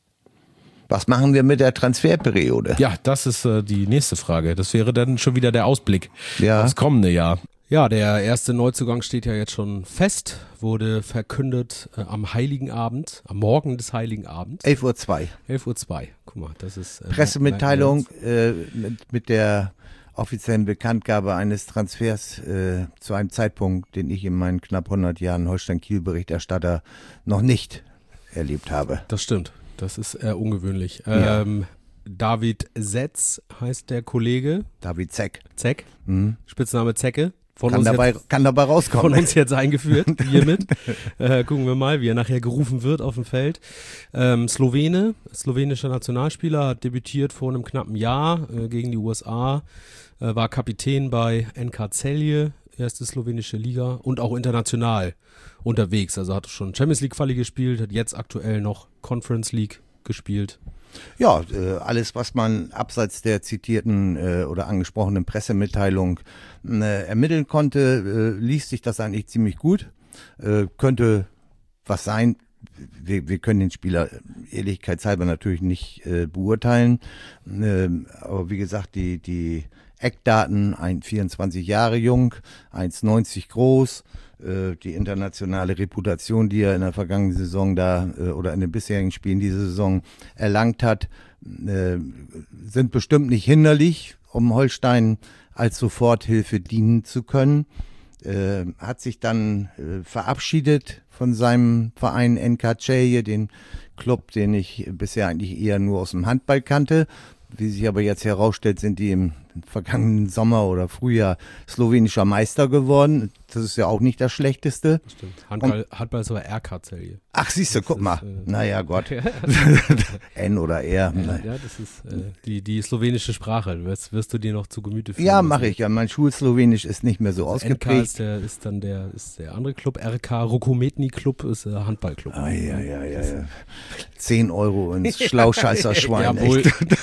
[SPEAKER 3] was machen wir mit der Transferperiode?
[SPEAKER 2] Ja, das ist äh, die nächste Frage. Das wäre dann schon wieder der Ausblick
[SPEAKER 3] ja.
[SPEAKER 2] aufs kommende Jahr. Ja, der erste Neuzugang steht ja jetzt schon fest, wurde verkündet äh, am Heiligen Abend, am Morgen des Heiligen Abends.
[SPEAKER 3] elf Uhr zwei.
[SPEAKER 2] elf Uhr zwei, guck mal, das ist... Äh,
[SPEAKER 3] Pressemitteilung äh, mit, mit der offiziellen Bekanntgabe eines Transfers äh, zu einem Zeitpunkt, den ich in meinen knapp hundert Jahren Holstein-Kiel-Berichterstatter noch nicht erlebt habe.
[SPEAKER 2] Das stimmt, das ist eher ungewöhnlich. Ja. Ähm, David Setz heißt der Kollege.
[SPEAKER 3] David Zeck.
[SPEAKER 2] Zeck,
[SPEAKER 3] mhm.
[SPEAKER 2] Spitzname Zecke. Von
[SPEAKER 3] kann,
[SPEAKER 2] uns
[SPEAKER 3] dabei,
[SPEAKER 2] jetzt,
[SPEAKER 3] kann dabei rauskommen.
[SPEAKER 2] Von uns jetzt eingeführt, hiermit. äh, gucken wir mal, wie er nachher gerufen wird auf dem Feld. Ähm, Slowene, slowenischer Nationalspieler, hat debütiert vor einem knappen Jahr äh, gegen die U S A, äh, war Kapitän bei N K Celje, erste slowenische Liga, und auch international unterwegs. Also hat schon Champions League Quali gespielt, hat jetzt aktuell noch Conference League gespielt.
[SPEAKER 3] Ja, äh, alles, was man abseits der zitierten äh, oder angesprochenen Pressemitteilung äh, ermitteln konnte, äh, liest sich das eigentlich ziemlich gut. Äh, könnte was sein. Wir, wir können den Spieler ehrlichkeitshalber natürlich nicht äh, beurteilen. Äh, aber wie gesagt, die, die Eckdaten, ein vierundzwanzig Jahre jung, eins neunzig groß, äh, die internationale Reputation, die er in der vergangenen Saison da äh, oder in den bisherigen Spielen diese Saison erlangt hat, äh, sind bestimmt nicht hinderlich, um Holstein als Soforthilfe dienen zu können. Äh, hat sich dann äh, verabschiedet von seinem Verein N K Celje, den Club, den ich bisher eigentlich eher nur aus dem Handball kannte. Wie sich aber jetzt herausstellt, sind die im vergangenen Sommer oder Frühjahr slowenischer Meister geworden. Das ist ja auch nicht das Schlechteste.
[SPEAKER 2] Das stimmt. Handball, Handball ist aber R K Celje.
[SPEAKER 3] Ach, siehst du, guck mal. Äh, naja, Gott. N oder R.
[SPEAKER 2] Ja, ja, das ist äh, die, die slowenische Sprache. Wirst, wirst du dir noch zu Gemüte führen?
[SPEAKER 3] Ja, mache ich ja. Mein Schulslowenisch ist nicht mehr so
[SPEAKER 2] also
[SPEAKER 3] ausgeprägt.
[SPEAKER 2] N K ist, der, ist dann der, ist der andere Club. R K Rukometni Club ist der Handballclub.
[SPEAKER 3] Ah, ja, ja, ja, ja. Zehn Euro ins Schlauscheißer-Schwein.
[SPEAKER 2] Jawohl.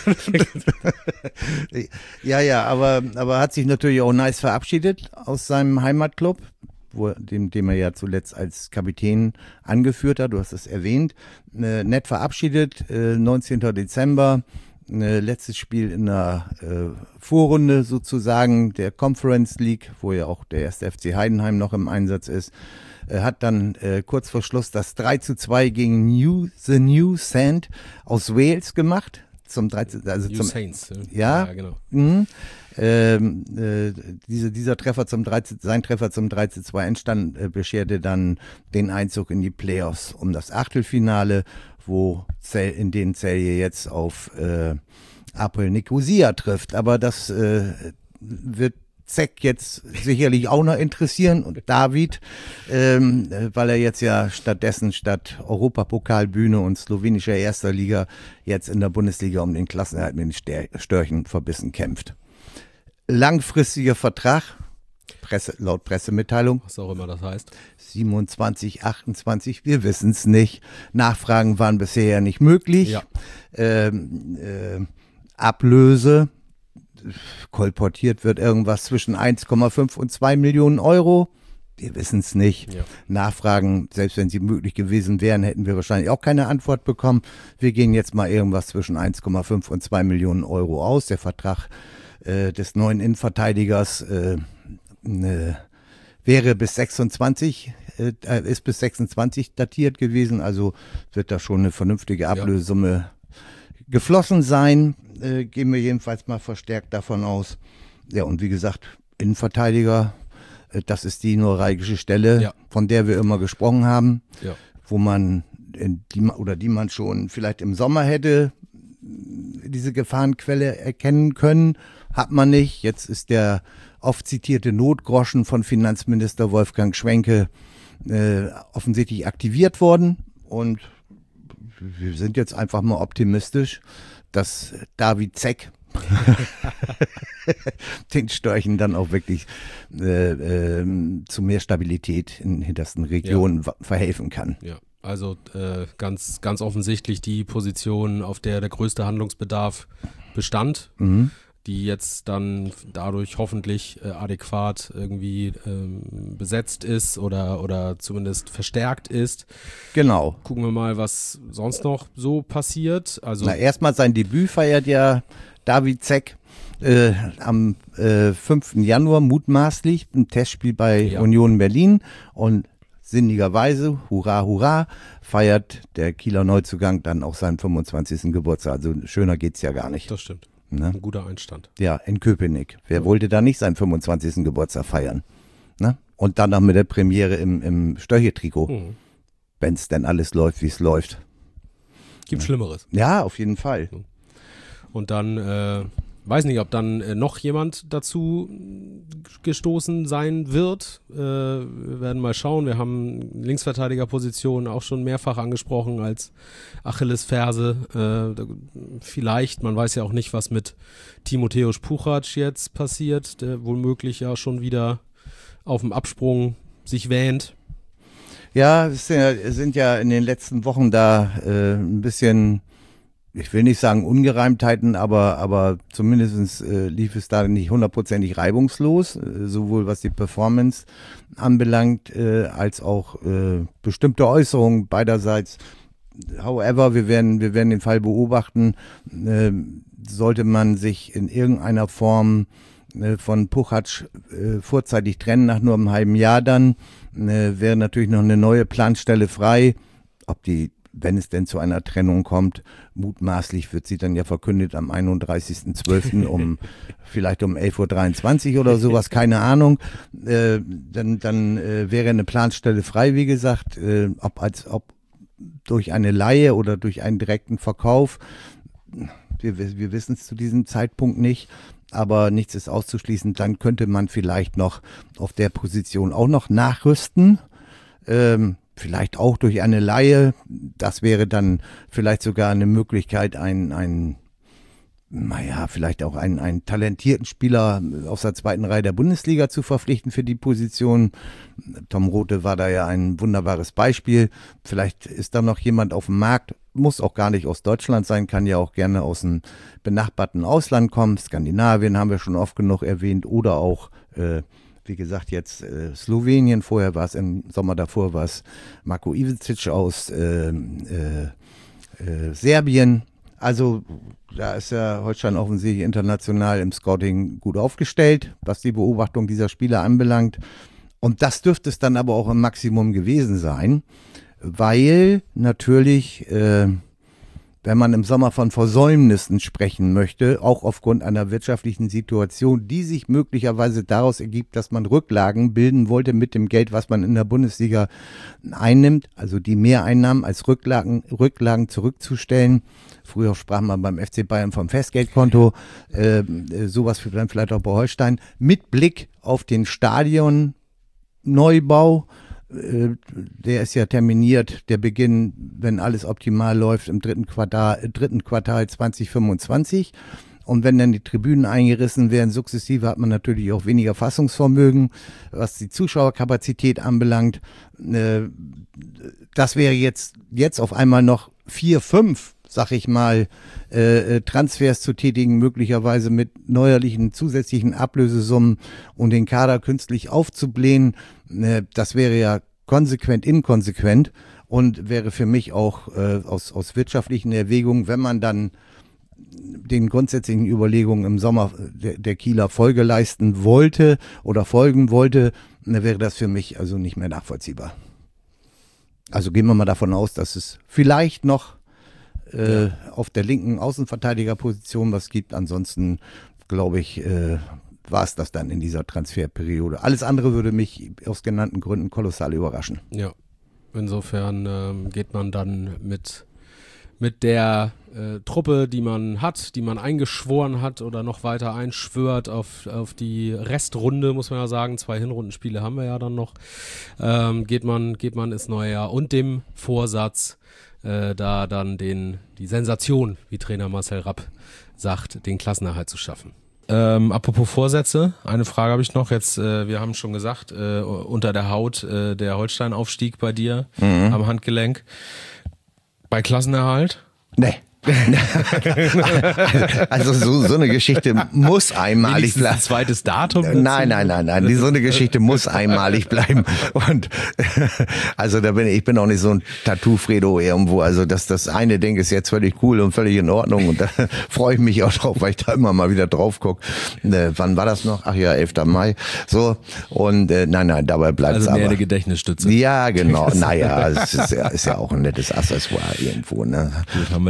[SPEAKER 3] Ja, ja, aber, aber hat sich natürlich auch nice verabschiedet aus seinem Heimatclub, wo, dem, dem er ja zuletzt als Kapitän angeführt hat. Du hast es erwähnt. Äh, nett verabschiedet, äh, neunzehnten Dezember. Äh, letztes Spiel in der äh, Vorrunde sozusagen der Conference League, wo ja auch der erste F C Heidenheim noch im Einsatz ist. Er hat dann äh, kurz vor Schluss das drei zu zwei gegen New, The New Sand aus Wales gemacht. Zum dreizehnten Also
[SPEAKER 2] New
[SPEAKER 3] zum,
[SPEAKER 2] Saints.
[SPEAKER 3] Ja,
[SPEAKER 2] ja genau.
[SPEAKER 3] Mh, ähm, äh, diese, dieser Treffer zum dreizehn, sein Treffer zum drei zu zwei Endstand äh, bescherte dann den Einzug in die Playoffs um das Achtelfinale, wo Zell, in denen Celje jetzt auf äh, Apel Nicosia trifft. Aber das äh, wird Zeck jetzt sicherlich auch noch interessieren und David, ähm, weil er jetzt ja stattdessen statt Europapokalbühne und slowenischer erster Liga jetzt in der Bundesliga um den Klassenerhalt mit den Störchen verbissen kämpft. Langfristiger Vertrag, Presse, laut Pressemitteilung.
[SPEAKER 2] Was auch immer das heißt.
[SPEAKER 3] siebenundzwanzig, achtundzwanzig, wir wissen es nicht. Nachfragen waren bisher ja nicht möglich.
[SPEAKER 2] Ja.
[SPEAKER 3] Ähm, äh, Ablöse. Kolportiert wird irgendwas zwischen eins Komma fünf und zwei Millionen Euro. Wir wissen es nicht. Ja. Nachfragen, selbst wenn sie möglich gewesen wären, hätten wir wahrscheinlich auch keine Antwort bekommen. Wir gehen jetzt mal irgendwas zwischen eins Komma fünf und zwei Millionen Euro aus. Der Vertrag äh, des neuen Innenverteidigers äh, ne, wäre bis sechsundzwanzig, äh, ist bis sechsundzwanzig datiert gewesen. Also wird da schon eine vernünftige Ablösesumme ja. geflossen sein. Äh, gehen wir jedenfalls mal verstärkt davon aus. Ja, und wie gesagt, Innenverteidiger, äh, das ist die neuralgische Stelle, ja. von der wir immer gesprochen haben, ja. wo man in die, oder die man schon vielleicht im Sommer hätte diese Gefahrenquelle erkennen können, hat man nicht. Jetzt ist der oft zitierte Notgroschen von Finanzminister Wolfgang Schwenke äh, offensichtlich aktiviert worden und wir sind jetzt einfach mal optimistisch, dass David Zeck den Störchen dann auch wirklich äh, äh, zu mehr Stabilität in den hintersten Regionen ja. verhelfen kann.
[SPEAKER 2] Ja, also äh, ganz, ganz offensichtlich die Position, auf der der größte Handlungsbedarf bestand, mhm. die jetzt dann dadurch hoffentlich äh, adäquat irgendwie ähm, besetzt ist oder, oder zumindest verstärkt ist.
[SPEAKER 3] Genau.
[SPEAKER 2] Gucken wir mal, was sonst noch so passiert. Also
[SPEAKER 3] Na, erstmal sein Debüt feiert ja David Zeck äh, am äh, fünften Januar mutmaßlich im Testspiel bei ja. Union Berlin und sinnigerweise, hurra, hurra, feiert der Kieler Neuzugang dann auch seinen fünfundzwanzigsten Geburtstag. Also schöner geht's ja gar nicht.
[SPEAKER 2] Das stimmt. Ne? Ein guter Einstand.
[SPEAKER 3] Ja, in Köpenick. Wer ja. wollte da nicht seinen fünfundzwanzigsten Geburtstag feiern? Ne? Und dann noch mit der Premiere im, im Störche-Trikot. Mhm. Wenn es denn alles läuft, wie es läuft.
[SPEAKER 2] Gibt ja. Schlimmeres.
[SPEAKER 3] Ja, auf jeden Fall.
[SPEAKER 2] Und dann, äh, weiß nicht, ob dann äh, noch jemand dazu gestoßen sein wird. Äh, wir werden mal schauen. Wir haben Linksverteidigerpositionen auch schon mehrfach angesprochen als Achillesferse. Äh, vielleicht, man weiß ja auch nicht, was mit Timotheus Puchac jetzt passiert, der womöglich ja schon wieder auf dem Absprung sich wähnt.
[SPEAKER 3] Ja, es sind ja in den letzten Wochen da äh, ein bisschen, ich will nicht sagen Ungereimtheiten, aber aber zumindest äh, lief es da nicht hundertprozentig reibungslos, äh, sowohl was die Performance anbelangt, äh, als auch äh, bestimmte Äußerungen beiderseits. However, wir werden wir werden den Fall beobachten. Äh, sollte man sich in irgendeiner Form äh, von Puchac äh, vorzeitig trennen, nach nur einem halben Jahr dann, äh, wäre natürlich noch eine neue Planstelle frei. Ob die, wenn es denn zu einer Trennung kommt, mutmaßlich wird sie dann ja verkündet am einunddreißigsten zwölften um vielleicht um elf Uhr dreiundzwanzig oder sowas, keine Ahnung. Äh, dann dann äh, wäre eine Planstelle frei, wie gesagt, äh, ob als ob durch eine Leihe oder durch einen direkten Verkauf. Wir, wir wissen es zu diesem Zeitpunkt nicht, aber nichts ist auszuschließen. Dann könnte man vielleicht noch auf der Position auch noch nachrüsten. Ähm, vielleicht auch durch eine Leihe. Das wäre dann vielleicht sogar eine Möglichkeit, ein, ein naja, vielleicht auch einen, einen talentierten Spieler aus der zweiten Reihe der Bundesliga zu verpflichten für die Position. Tom Rothe war da ja ein wunderbares Beispiel. Vielleicht ist da noch jemand auf dem Markt, muss auch gar nicht aus Deutschland sein, kann ja auch gerne aus dem benachbarten Ausland kommen. Skandinavien haben wir schon oft genug erwähnt oder auch, äh, wie gesagt, jetzt äh, Slowenien. Vorher war es im Sommer davor war es Marko Ivicic aus äh, äh, äh, Serbien. Also da ist ja Holstein offensichtlich international im Scouting gut aufgestellt, was die Beobachtung dieser Spieler anbelangt. Und das dürfte es dann aber auch im Maximum gewesen sein, weil natürlich, äh, wenn man im Sommer von Versäumnissen sprechen möchte, auch aufgrund einer wirtschaftlichen Situation, die sich möglicherweise daraus ergibt, dass man Rücklagen bilden wollte mit dem Geld, was man in der Bundesliga einnimmt, also die Mehreinnahmen als Rücklagen, Rücklagen zurückzustellen. Früher sprach man beim F C Bayern vom Festgeldkonto, äh, sowas für dann vielleicht auch bei Holstein, mit Blick auf den Stadionneubau. Der ist ja terminiert, der Beginn, wenn alles optimal läuft, im dritten Quartal, dritten Quartal zwanzig fünfundzwanzig. Und wenn dann die Tribünen eingerissen werden, sukzessive hat man natürlich auch weniger Fassungsvermögen, was die Zuschauerkapazität anbelangt. Das wäre jetzt, jetzt auf einmal noch vier, fünf, sag ich mal, äh, Transfers zu tätigen, möglicherweise mit neuerlichen zusätzlichen Ablösesummen und den Kader künstlich aufzublähen. Äh, das wäre ja konsequent inkonsequent und wäre für mich auch äh, aus, aus wirtschaftlichen Erwägungen, wenn man dann den grundsätzlichen Überlegungen im Sommer der, der Kieler Folge leisten wollte oder folgen wollte, dann wäre das für mich also nicht mehr nachvollziehbar. Also gehen wir mal davon aus, dass es vielleicht noch Äh, ja. auf der linken Außenverteidigerposition was gibt. Ansonsten, glaube ich, äh, war es das dann in dieser Transferperiode. Alles andere würde mich aus genannten Gründen kolossal überraschen.
[SPEAKER 2] Ja, insofern ähm, geht man dann mit, mit der äh, Truppe, die man hat, die man eingeschworen hat oder noch weiter einschwört auf, auf die Restrunde, muss man ja sagen. Zwei Hinrundenspiele haben wir ja dann noch. Ähm, geht man, geht man ins neue Jahr und dem Vorsatz, Äh, da dann den die Sensation, wie Trainer Marcel Rapp sagt, den Klassenerhalt zu schaffen. Ähm, apropos Vorsätze, eine Frage habe ich noch. Jetzt, äh, wir haben schon gesagt, äh, unter der Haut äh, der Holstein-Aufstieg bei dir mhm. am Handgelenk. Bei Klassenerhalt?
[SPEAKER 3] Nee. Also so, so eine Geschichte muss einmalig bleiben.
[SPEAKER 2] Ein zweites Datum?
[SPEAKER 3] Nein, nein, nein, nein. Die, so eine Geschichte muss einmalig bleiben. Und also da bin ich, ich bin auch nicht so ein Tattoo-Fredo irgendwo. Also das, das eine Ding ist jetzt völlig cool und völlig in Ordnung. Und da freue ich mich auch drauf, weil ich da immer mal wieder drauf gucke. Äh, wann war das noch? Ach ja, elfter Mai. So. Und äh, nein, nein, dabei bleibt es
[SPEAKER 2] also
[SPEAKER 3] aber.
[SPEAKER 2] mehr eine Gedächtnisstütze.
[SPEAKER 3] Ja, genau. Naja, es ist ja, ist ja auch ein nettes Accessoire irgendwo. Ne?
[SPEAKER 2] Gut, haben wir das auch geklärt.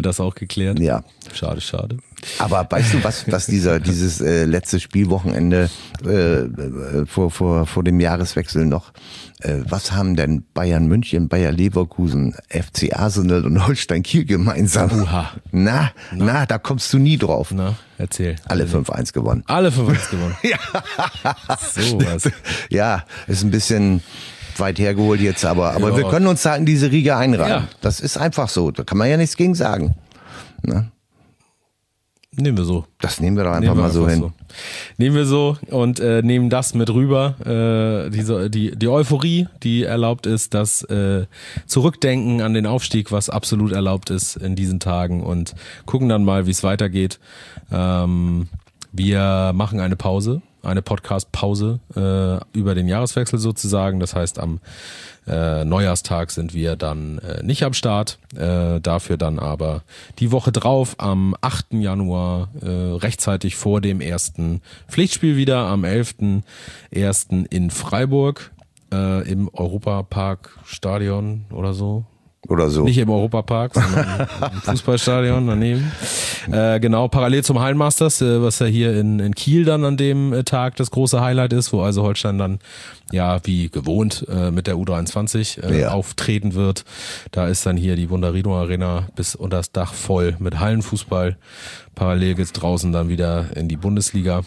[SPEAKER 2] geklärt.
[SPEAKER 3] Ja.
[SPEAKER 2] Schade, schade.
[SPEAKER 3] Aber weißt du, was, was dieser, dieses äh, letzte Spielwochenende äh, vor, vor, vor dem Jahreswechsel noch, äh, was haben denn Bayern München, Bayer Leverkusen, F C Arsenal und Holstein Kiel gemeinsam?
[SPEAKER 2] Uha.
[SPEAKER 3] Na, na, na, da kommst du nie drauf.
[SPEAKER 2] Na, erzähl.
[SPEAKER 3] Alle fünf eins gewonnen.
[SPEAKER 2] Alle fünf eins gewonnen.
[SPEAKER 3] Ja.
[SPEAKER 2] So was.
[SPEAKER 3] Ja, ist ein bisschen weit hergeholt jetzt, aber, aber
[SPEAKER 2] ja.
[SPEAKER 3] wir können uns da in diese Riege einreihen.
[SPEAKER 2] Ja.
[SPEAKER 3] Das ist einfach so. Da kann man ja nichts gegen sagen. Ne?
[SPEAKER 2] Nehmen wir so.
[SPEAKER 3] Das nehmen wir doch einfach
[SPEAKER 2] nehmen wir
[SPEAKER 3] mal so
[SPEAKER 2] einfach
[SPEAKER 3] hin.
[SPEAKER 2] So. Nehmen wir so und äh, nehmen das mit rüber. Äh, diese, die, die Euphorie, die erlaubt ist, das äh, Zurückdenken an den Aufstieg, was absolut erlaubt ist in diesen Tagen und gucken dann mal, wie es weitergeht. Ähm, wir machen eine Pause, eine Podcast-Pause äh, über den Jahreswechsel sozusagen. Das heißt, am äh, Neujahrstag sind wir dann äh, nicht am Start. Äh, dafür dann aber die Woche drauf, am achten Januar, äh, rechtzeitig vor dem ersten Pflichtspiel wieder, am elften ersten in Freiburg äh, im Europapark-Stadion oder so.
[SPEAKER 3] Oder so.
[SPEAKER 2] Nicht im Europapark, sondern im Fußballstadion daneben. Äh, genau, parallel zum Hallenmasters, äh, was ja hier in, in Kiel dann an dem äh, Tag das große Highlight ist, wo also Holstein dann ja wie gewohnt äh, mit der U dreiundzwanzig äh,
[SPEAKER 3] ja.
[SPEAKER 2] auftreten wird. Da ist dann hier die Wunderino Arena bis unter das Dach voll mit Hallenfußball. Parallel geht's draußen dann wieder in die Bundesliga.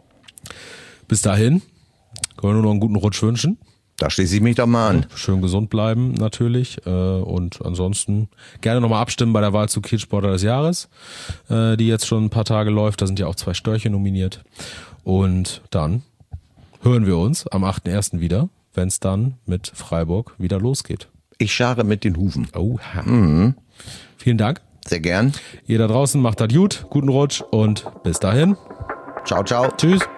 [SPEAKER 2] Bis dahin können wir nur noch einen guten Rutsch wünschen.
[SPEAKER 3] Da schließe ich mich doch mal an.
[SPEAKER 2] Schön gesund bleiben natürlich und ansonsten gerne nochmal abstimmen bei der Wahl zu Kielsportler des Jahres, die jetzt schon ein paar Tage läuft. Da sind ja auch zwei Störche nominiert und dann hören wir uns am achten ersten wieder, wenn es dann mit Freiburg wieder losgeht.
[SPEAKER 3] Ich scharre mit den Hufen.
[SPEAKER 2] Oha.
[SPEAKER 3] Mhm.
[SPEAKER 2] Vielen Dank.
[SPEAKER 3] Sehr gern.
[SPEAKER 2] Ihr da draußen macht das gut, guten Rutsch und bis dahin.
[SPEAKER 3] Ciao, ciao.
[SPEAKER 2] Tschüss.